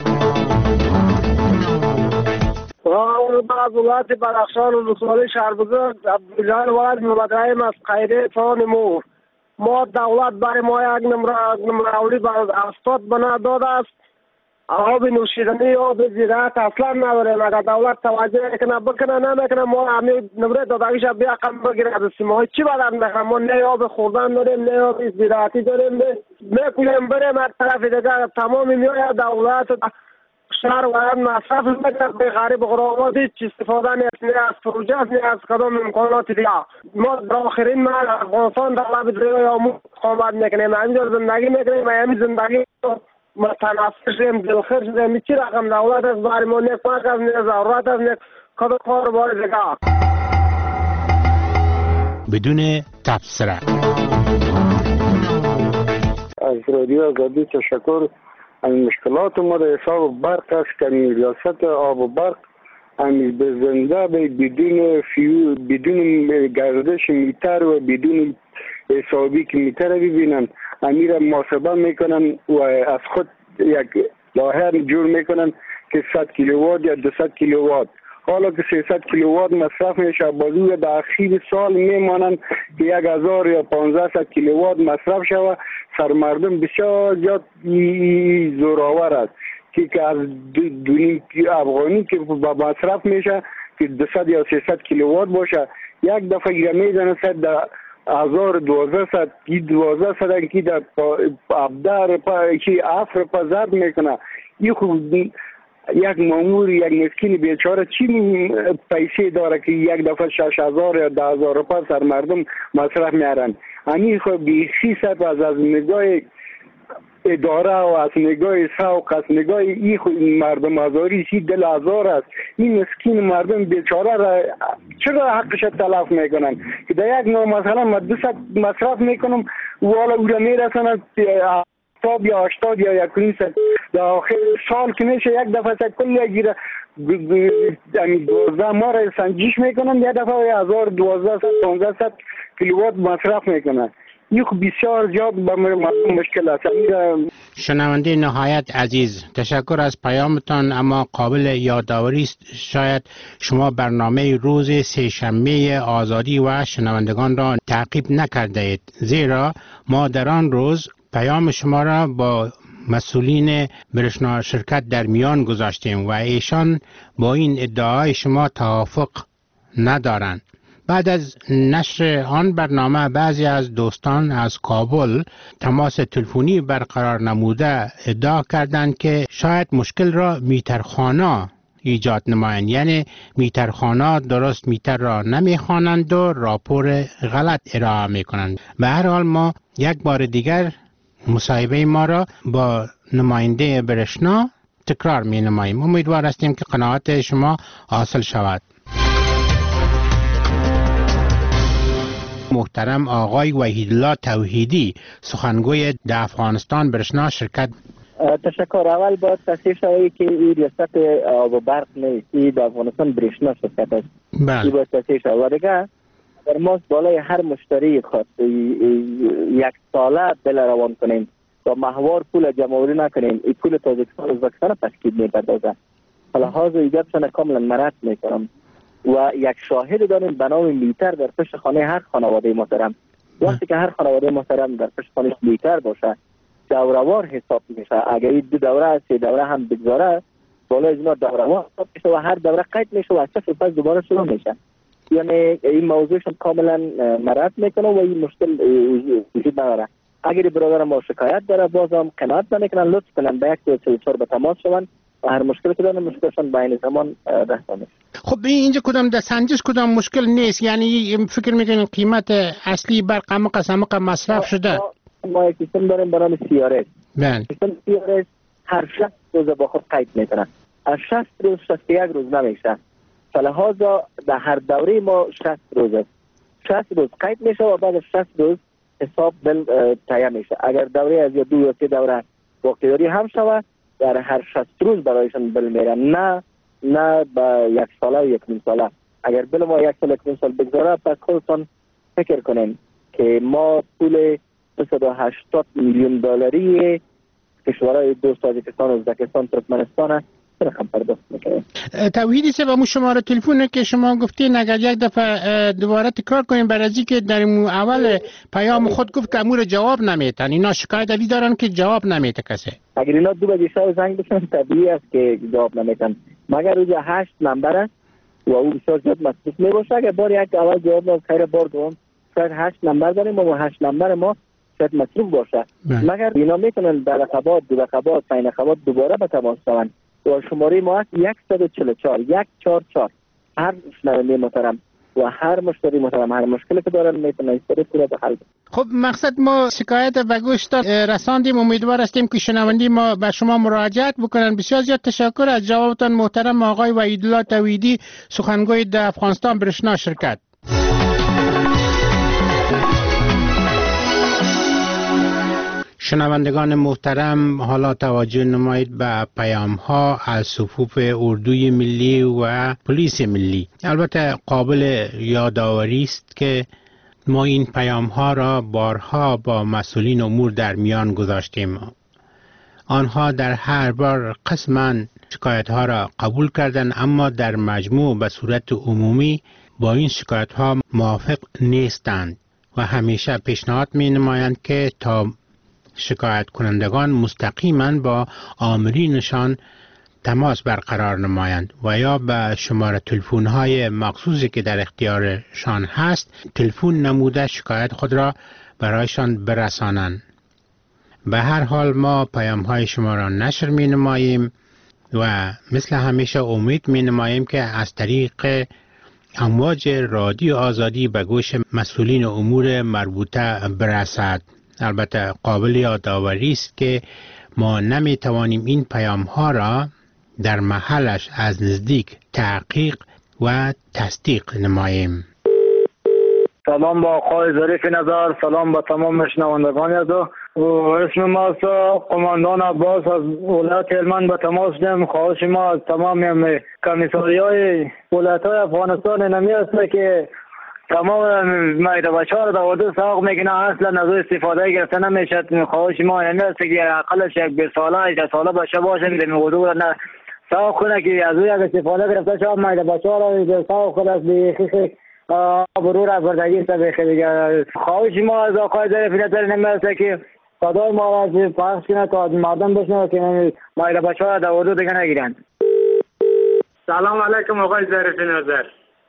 از ولایت بدخشان و ولسوالی شهربزرگ عبدالجلیل ولد مبدرهیم از قیده تان مو ما دولت برای ما یک نمراولی استاد بنا داده است. آب نوشیدنی آب زیرات اصلا نداریم. اگر دولت توجه کنه بکنه نمیکنه ما همین نمره دادگیش بیا کم بگیره از سیمه چی بدن بخوام. ما نه آب خوردن داریم نه آب زیراتی داریم. میکنیم بریم از طرف دیگر تمامی میاید دولت شهر باید مصرف میکنه به غریب غرامات هیچ استفاده نیست، نه از پروژه نه از کدام امکانات دیگه. ما در آخرین من افغانستان دولت دیگه یا مقاومت میکنیم، همینجا زندگی میکنیم، همین زندگی ما تناسب شدیم، دلخیر شدیم. چی رقم دولت است برای ما نیک پاک است، نیک ضرورت است، نیک کدام کار باید دیگه. بدون تبصره. از رادیو آزادی تشکر. این مشکلات ما در حساب برق است که ریاست آب و برق همین به زنده بدون فیو بدون گردش میتر و بدون حسابی که میتر ببینن امیر محاسبه میکنن و از خود یک لاهر جور میکنن که صد کیلووات یا دویست کیلووات، حالا که سیصد کیلووات مصرف میشه بازوی در اخیر سال میمانند که یک هزار یا پانزده کیلووات مصرف شوه. سر مردم بسیار زیاد زورآور است که که از دونیم افغانی که با مصرف میشه که دویست یا سیصد کیلووات باشه یک دفعه گیره میزنه صد در هزار دوازده صد کی دوازده صد کی در ابدار پا کی افر پا زد میکنه. این خوب یک مامور یک مسکین بیچاره چی پیسه داره که یک دفعه شش هزار یا ده هزار روپا سر مردم مصرف میارن. همین خب بیشی صد از از نگاه اداره و از نگاه سوق از نگاه این مردم هزاری سی دل هزار است. این مسکین مردم بیچاره را چرا حقش تلف میکنن که در یک نوع مثلا مدرسه مصرف میکنم والا او را میرسند هفتاد یا هشتاد یا یک کنیست در آخر سال که میشه یک دفعه کل گیره دوازده ماه را سنجش میکنن یک دفعه هزار دوازده ست پانزده ست کیلووات مصرف میکنن. این خب بسیار زیاد به مردم مشکل است. شنونده نهایت عزیز، تشکر از پیامتان، اما قابل یادآوری است شاید شما برنامه روز سه‌شنبه آزادی و شنوندگان را تعقیب نکرده اید، زیرا ما در آن روز پیام شما را با مسئولین برشنا شرکت در میان گذاشتیم و ایشان با این ادعای شما توافق ندارند. بعد از نشر آن برنامه بعضی از دوستان از کابل تماس تلفنی برقرار نموده ادعا کردند که شاید مشکل را میترخانا ایجاد نمایند، یعنی میترخانا درست میتر را نمیخوانند و راپور غلط ارائه میکنند. به هر حال ما یک بار دیگر مصاحبه ما را با نماینده برشنا تکرار می نماییم. امیدوار هستیم که قناعت شما حاصل شود. محترم آقای وحیدالله توحیدی، سخنگوی در افغانستان برشنا شرکت. تشکر. اول باید تصحیح شوی که این ریاست آب و برق نیست، این در افغانستان برشنا شرکت است. بله. این باید تصحیح شوی. و دیگه در ماست بالای هر مشتری خود یک ساله بل روان کنیم و ماهوار پول جمعوری نکنیم، این پول تاجیکستان ازبکستان تشکیل می‌پردازد. حالا حاضر ایجادشان کاملا مرد میکنم و یک شاهد داریم به نام میتر در پشت خانه هر خانواده محترم. وقتی که هر خانواده محترم در پشت خانه میتر باشه دوروار حساب میشه. اگر این دو دوره است سه دوره هم بگذاره بالای از اینا دوروار حساب میشه و هر دوره قید میشه و از صفر پس دوباره شروع میشه. یعنی این موضوعشون کاملا مرد میکنه و این مشکل وجود نداره. اگر برادر ما شکایت داره بازم قناعت نمیکنن، لطف کنن به یک دو سه چهار به تماس شون و هر مشکلی که دارن مشکلشون به این زمان رفع میشه. خب اینجا کدام در سنجش کدام مشکل نیست، یعنی فکر میکنین قیمت اصلی برق امق از امق مصرف شده؟ ما یک سیستم داریم به نام سی آر اس. بله. سیستم سی آر اس هر شصت روز با خود قید میکنن. از شصت روز شصت و یک روز نمیشه. فلهذا در هر دوره ما شصت روز است. شصت روز قید میشه و بعد از شصت روز حساب بل تایید میشه. اگر دوره از یا دو یا سه دوره باقیداری هم شود در هر شصت روز برایشان بل میره، نه نه با یک ساله و یک نیم ساله. اگر بل ما یک سال یک نیم سال بگذاره پس خودتان فکر کنیم که ما پول دویست و هشتاد میلیون دلاری کشورهای دوست تاجیکستان، ازبکستان، ترکمنستان رقم پرداخت میکنیم. توحیدی سه با مو شماره تلفن که شما گفتین اگر یک دفعه دوباره تکرار کنیم برای که در اول پیام خود گفت که امور جواب نمیتن، اینا شکایت علی دارن که جواب نمیته کسی. اگر اینا دو بجه شب زنگ بشن طبیعی است که جواب نمیتن، مگر روز هشت نمبر است و او بسیار زیاد مصروف میباشه. اگر بار یک اول جواب نداد خیر بار دوم شاید هشت نمبر داریم و هشت نمبر ما شاید مصروف باشه. مگر اینا میتونن در رقبات دو رقبات پنج رقبات دوباره به تماس شوند و شماره ما هست صد و چهل و چهار یک چهار چهار. هر شنونده محترم و هر مشتری محترم هر مشکلی که دارن میتونه استفاده کنه به حل. خب مقصد ما شکایت و گوش رساندیم، امیدوار هستیم که شنوندی ما به شما مراجعت بکنن. بسیار زیاد تشکر از جوابتان محترم آقای وحیدالله توحیدی، سخنگوی در افغانستان برشنا شرکت. شنوندگان محترم، حالا توجه نمایید به پیام ها از صفوف اردوی ملی و پلیس ملی. البته قابل یادآوری است که ما این پیام ها را بارها با مسئولین امور در میان گذاشتیم. آنها در هر بار قسما شکایت ها را قبول کردند، اما در مجموع به صورت عمومی با این شکایت ها موافق نیستند و همیشه پیشنهاد می نمایند که تا شکایت کنندگان مستقیما با آمرینشان تماس برقرار نمایند و یا به شماره تلفن های مخصوصی که در اختیارشان هست تلفن نموده شکایت خود را برایشان برسانند. به هر حال ما پیام های شما را نشر می نماییم و مثل همیشه امید می نماییم که از طریق امواج رادیو آزادی به گوش مسئولین امور مربوطه برسد. البته قابل یادآوری است که ما نمی توانیم این پیام ها را در محلش از نزدیک تحقیق و تصدیق نماییم. سلام با آقای ظریف نظر، سلام با تمام شنوندگان عزیز. اسم ما قماندان عباس از ولایت هلمند به تماس داریم. خواهش ما از تمام کمیساریای ولایت‌های افغانستان نمی است که تمام میده بچه‌ها در اردو ساق میکنه، اصلا از استفاده گرفته نمیشه. خواهش ما نمی است که اقلش یک بیست ساله یک ساله باشه باشه در اردو نه ساق کنه که از او یک استفاده گرفته شد میده بچه‌ها را ساق کنه از بیخی برور از بردگی سبخه دیگه. خواهش ما از آقای ظریف نظر نمی است که صدای ما را از پخش کنه تا مردم بشنوه که میده بچه‌ها در اردو دیگه نگیرن. سلام علیکم آقای ظریف نظر.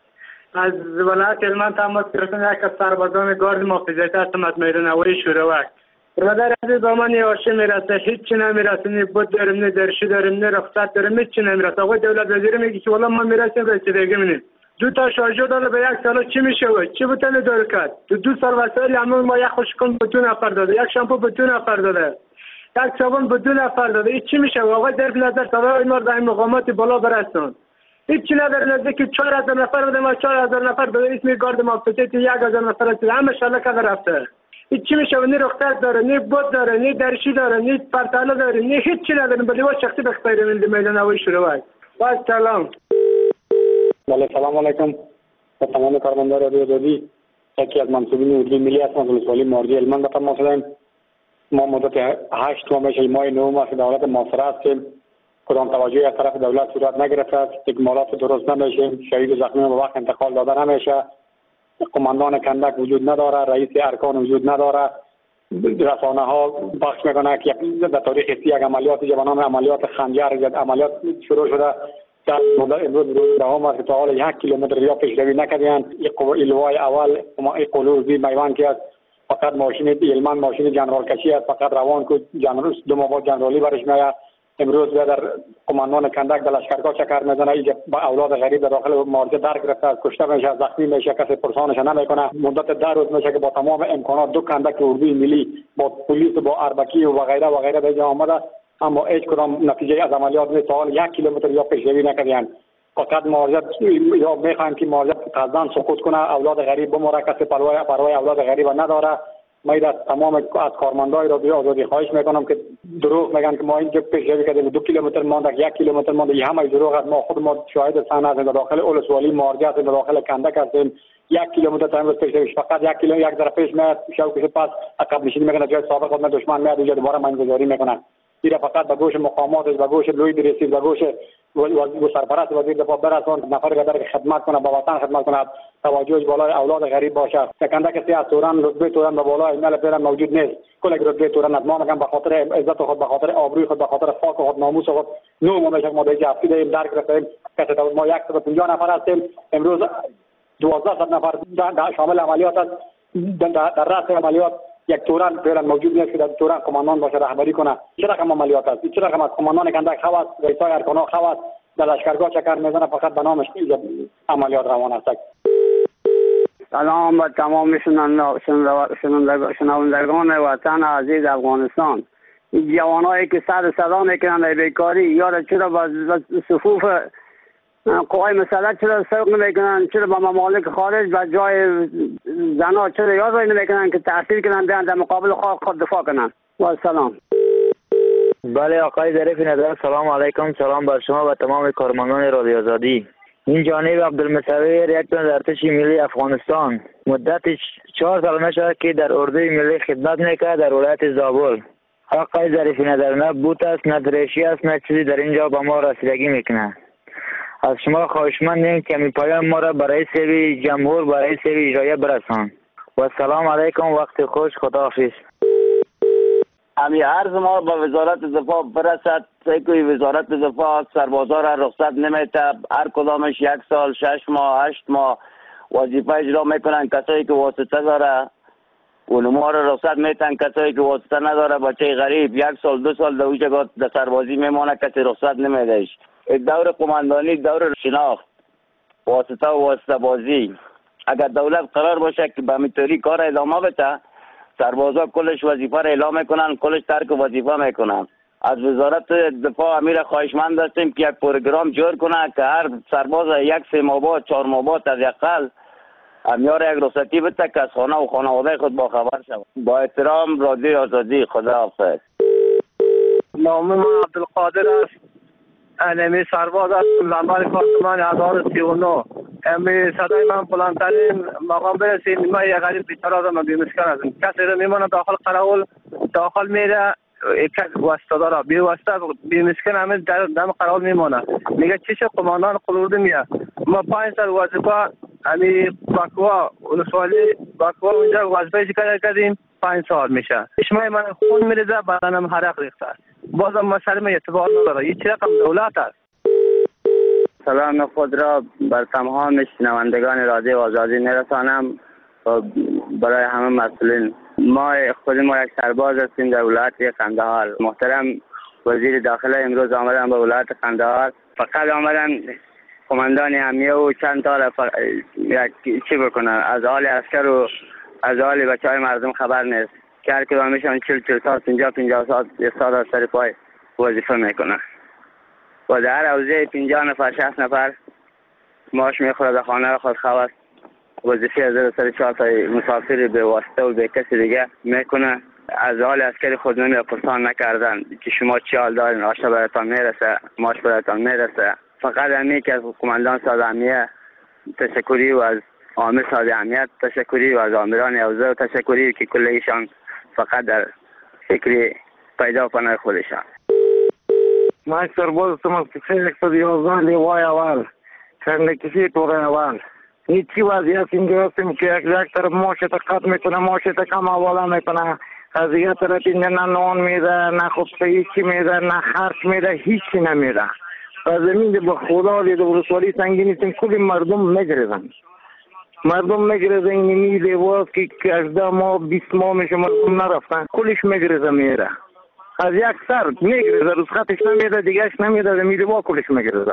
از ولایت هلمند تماس گرفتم. یک از سربازان گارد محافظتی هستم از میدان هوایی شوروک. برادر عزیز با من یاشه میرسه، هیچ چی نمیرسه، نه بود داریم نه درشی داریم نه رخصت داریم، هیچ چی نمیرسه. آقای دولت وزیر میگه که والا ما میرسیم رسیدگی می‌بینیم. دو تا شارژر داده به یک سال چی میشه و چی بتونه داره کرد؟ دو, دو سال وسایل عمل ما یک خوشکن به دو نفر داده، یک شامپو به دو نفر داده، یک صابون به دو نفر داده. این چی میشه؟ آقای ظریف نظر صدای ما در مقامات بالا برسون. هیچ چی نداره، نزدیک چهار هزار نفر بوده، ما چهار هزار نفر به اسم گارد محافظتی یک هزار نفر است، همه شاله کده رفته. هیچ چی میشه؟ نه رخصت داره، نه بود داره، نه درشی داره، نه پرتاله داره، نه هیچ چی نداره. به لباس شخصی به خیر میل میدان هوایی شوروک. با سلام. بله سلام علیکم به تمام کارمندان رادیو آزادی. یکی از منصوبین اردوی ملی هستم از ولسوالی ماردی هلمند به تماس داریم. ما مدت هشت ماه میشه ماه نهم است دولت محاصره هستیم. کدام توجهی از طرف دولت صورت نگرفته است. اکمالات درست نمیشه، شهید و زخمی به وقت انتقال داده نمیشه، قماندان کندک وجود نداره، رئیس ارکان وجود نداره، رسانه ها بخش میکنه که در تاریخ سی یک عملیات به نام عملیات خنجر عملیات شروع شده. در امروز روز دهم است تا حالا یک کیلومتر یا پیشروی نکردند. ایلوای اول این قلوزی میوان که است فقط ماشین هلمند ماشین جنرال کشی است، فقط روان کو جنرال دو ماه جنرالی برش میاد. امروز در قماندان کندک در لشکرگاه چکر میزنه، اینجا با اولاد غریب در داخل مارجه در گرفته، کشته میشه، زخمی میشه، کسی پرسانش نمیکنه. مدت ده روز میشه که با تمام امکانات دو کندک اردوی ملی با پلیس و با اربکی و غیره و غیره به اینجا آمده، اما هیچ کدام نتیجه از عملیات نیست. تا یک کیلومتر یا پیشروی نکردند. فقط مارجه یا میخوان که مارجه قصداً سقوط کنه، اولاد غریب بموره، کسی پروای پروای اولاد غریب نداره. من از تمام از کارمندای رادیو آزادی خواهش میکنم که دروغ میگن که ما اینجا پیشروی کردیم دو کیلومتر مانده، یک کیلومتر مانده، این همه دروغ است. ما خود ما شاهد صحنه هستیم، در داخل ولسوالی مارجه هستیم، در داخل کندک هستیم. یک کیلومتر تا امروز پیشروی فقط یک کیلومتر یک ذره پیش میاد، شوکش پس عقب نشینی میکنه، جای سابق خود دشمن میاد اونجا دوباره منگذاری میکنه. این فقط به گوش مقامات، به گوش لوی درسی، به گوش و سرپرست وزیر دفاع برسان، نفر قدر که خدمت کنه، با وطن خدمت کنه، توجهش بالای اولاد غریب باشه. سکنده کسی از توران رتبه توران به بالای ایمیل پیرن موجود نیست. کل رتبه توران از ما میگم به خاطر عزت خود، به خاطر آبروی خود، به خاطر خاک خود، ناموس خود نو ما میشه ما دیگه افتی داریم در گرفتیم. کسی ما صد و پنجاه نفر هستیم، امروز دوازده صد نفر شامل عملیات است. در رأس عملیات یک توران فعلا موجود نیست که در توران کماندان باشه رهبری کنه. چه رقم عملیات است؟ چه رقم از کماندان کندک خواست، رئیسای ارکان خواست در لشکرگاه چکر میزنه، فقط به نامش عملیات روان است. سلام به تمام شنوندگان وطن عزیز افغانستان. این جوانایی که سر صدا میکنن در بیکاری، یا چرا با صفوف قوای مسلح چرا سوق نمیکنن، چرا با ممالک خارج و جای زنا چرا یاد نمیکنن که تحصیل کنن بیان در مقابل خاک خود دفاع کنن. و سلام. بله آقای ظریف نظر، سلام علیکم. سلام بر شما و تمام کارمندان رادیو آزادی. این جانب عبدالمصور، یک تن ارتش ملی افغانستان، مدت چهار سال میشه که در اردوی ملی خدمت میکرد در ولایت زابل. آقای ظریف نظر نه بوت است، نه درشی است، نه چیزی در اینجا با ما رسیدگی میکنه. از شما خواهشمندیم که می پیام ما را برای سوی جمهور، برای سوی اجرایه برسان. و سلام علیکم، وقت خوش، خداحافظ. امی عرض ما با وزارت دفاع برسد، سیکوی وزارت دفاع سربازا را رخصت نمیده، هر کدامش یک سال، شش ماه، هشت ماه وظیفه اجرا میکنن. کسایی که واسطه داره علما را رخصت میتن، کسایی که واسطه نداره بچه غریب یک سال دو سال در اونجا در سربازی میمانه، کسی رخصت نمیدهش. دور قماندانی، دور شناخت، واسطه و واسطه بازی. اگر دولت قرار باشه که به همینطوری کار ادامه بده، سربازا کلش وظیفه را اعلام میکنن، کلش ترک وظیفه میکنن. از وزارت دفاع امیر خواهشمند هستیم که یک پروگرام جور کنه که هر سرباز یک سه ماه بعد چهار ماه بعد از اقل امیار یک رخصتی بده که از خانه و خانواده خود با خبر شود. با احترام رادیو آزادی. خدا حافظ. نام من عبدالقادر است. امی سرباز هستم. نمبر کارت من هزار و سی و نه. امی صدای من بلندترین مقام برسید. من یک غریب بیچاره آدم بیمسکن هستم. کسی را میمانه داخل قراول داخل میره یک واسطه داره بی واسطه بی مسکن همه در دم قرار میمونه. میگه چیش قماندان قلورده میاد. ما پنج سال وظیفه امی باکوا ولسوالی باکوا اونجا وظیفه کار کردیم پنج سال میشه. چشمای من خون میریزه بدنم حرق ریخته. بازم مسئله من اعتبار نداره. این چه رقم دولت است؟ سلام خود را بر تمام شنوندگان رادیو آزادی میرسانم و برای همه مسئولین. ما خود ما یک سرباز هستیم در ولایت قندهار. محترم وزیر داخله امروز آمدن به ولایت قندهار. فقط آمدن قماندان امنیه و چند تا ف... چی بکنن از حال عسکر و از حال بچه های مردم خبر نیست. که هر کدامشان چل چل ساعت پنجاه پنجاه ساعت یک ساعت از سر پای وظیفه میکنن و در هر حوزه پنجاه نفر شصت نفر معاش میخوره در خانه خود خواست وظیفه از سر چهار تا مسافر به واسطه و به کسی دیگه میکنه. از حال عسکری خود نمی پرسان نکردن که شما چی حال دارین، آشتا براتان میرسه، ماش براتان میرسه. فقط همی که از قماندان ساز امنیه تشکری و از عامل ساز امنیت تشکری و از آمران حوزه و تشکری که کل ایشان فقط در فکری پیدا کنه خودشان. من سرباز هستم از کسی یک سد یازده لیوای اول کسی طور اول. هیچی وضعیت اینجا هستیم که یک یک طرف ماشت قط میکنه، ماشت کم حواله میکنه، از یک طرف اینجا نه نان میده، نه خودسه هیچی میده، نه خرچ میده، هیچی نمیده. از زمین به خدا دید و رسوالی سنگی نیستیم کلی مردم میگریزن. مردم میگریزن اینی لیواز که هجده ماه بیست ماه میشه مردم نرفتن کلیش میگریزه میره. از یک سر میگریزه رسختش نمیده دیگهش نمیده زمین لیواز کلیش میگریزه.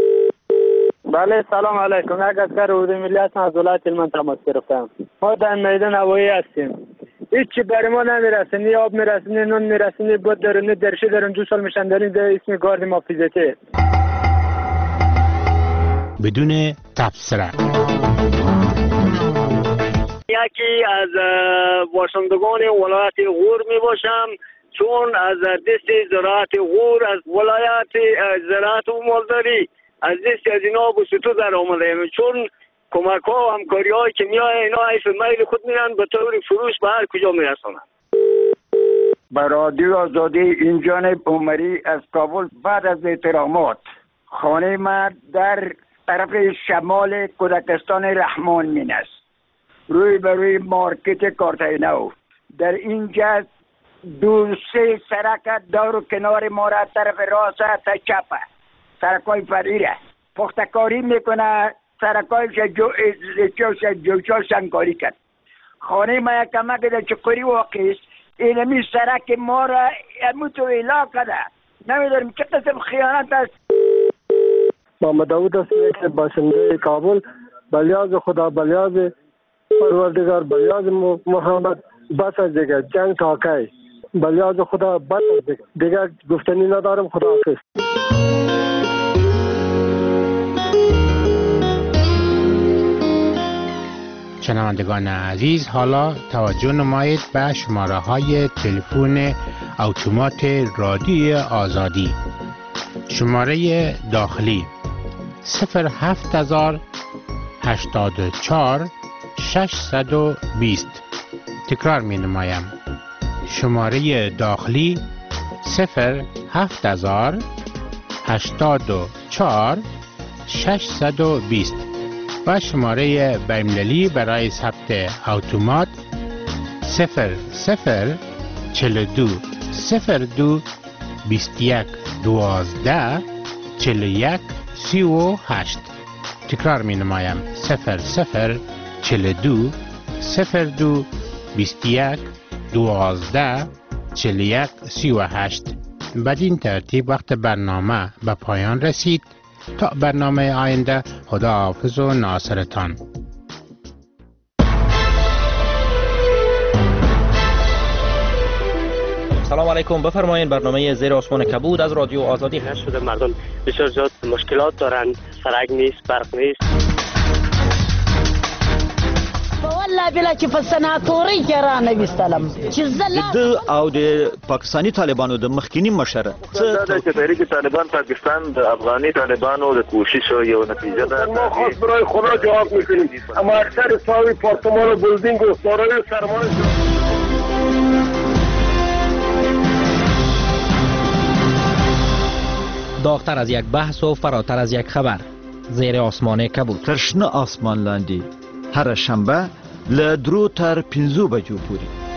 بله سلام علیکم. یک اسکر اردوی ملی هستم از ولایت هلمند تماس گرفتم. ما در میدان هوایی هستیم. هیچی برای ما نمیرسه، نه آب میرسه، نه نون میرسه، نه بود داره، نه درشی داریم. دو سال میشن داریم در اسم گارد محافظتی. بدون تبصره. یکی از باشندگان ولایت غور می باشم چون از دست زراعت غور از ولایت زراعت و مالداری از دست از اینا به سطو در آمده ایم چون کمک ها و همکاری هایی که میای اینا حیث میل خود میرن به طور فروش به هر کجا میرسونن. با رادیو آزادی این جانب عمری از کابل. بعد از احترامات خانه من در طرف شمال کودکستان رحمان مین است، روی به روی مارکت کارتینو. در اینجا دو سه سرک دور و کنار ما را طرف راست تا چپه سرکای فریره پختکاری میکنه، سرکای جو سنگاری کرد. خانه ما یک کمک در چکوری واقع است. اینمی سرک ما را اموتو ایلا کرده. نمیدارم چه قسم خیانت است. محمد داود است که باشنده کابل. بلیاز خدا، بلیاز پروردگار، بلیاز محمد. بس از دیگه جنگ تاکه بلیاز خدا بس از دیگه دیگه گفتنی ندارم. خدا حافظ. شنوندگان عزیز، حالا توجه نمایید به شماره های تلفن اتومات رادیو آزادی. شماره داخلی صفر هفت هزار هشتاد و چهار ششصد و بیست. تکرار می نمایم. شماره داخلی صفر هفت هزار هشتاد و چهار ششصد و بیست و شماره بین‌المللی برای ثبت اتومات صفر صفر چهل و دو صفر دو بیست و یک دوازده چهل و یک سی و هشت. تکرار می نمایم. صفر صفر چهل و دو صفر دو بیست و یک دوازده چهل و یک سی و هشت. بدین ترتیب وقت برنامه به پایان رسید. تا برنامه آینده، خدا حافظ و ناصرتان. سلام علیکم، بفرمایید. برنامه زیر آسمان کبود از رادیو آزادی هست. شده مردم بسیار زیاد مشکلات دارن، سرک نیست، برق نیست. والله بلا چې په سناتوري کې را نویستلم چې زه د او د پاکستاني طالبانو د مخکینی مشر څه د تحریک طالبان پاکستان د افغاني طالبانو د کوشش یو نتیجه ده. ما خاص برای خدا جواب میکنیم، اما اکثر ساوی پارتمان و بلدینگ و دارای سرمایه داغتر از یک بحث و فراتر از یک خبر، زیر آسمان کبود. ترشنه آسمان لاندی هر شنبه له درو تر پنځو بجو پورې.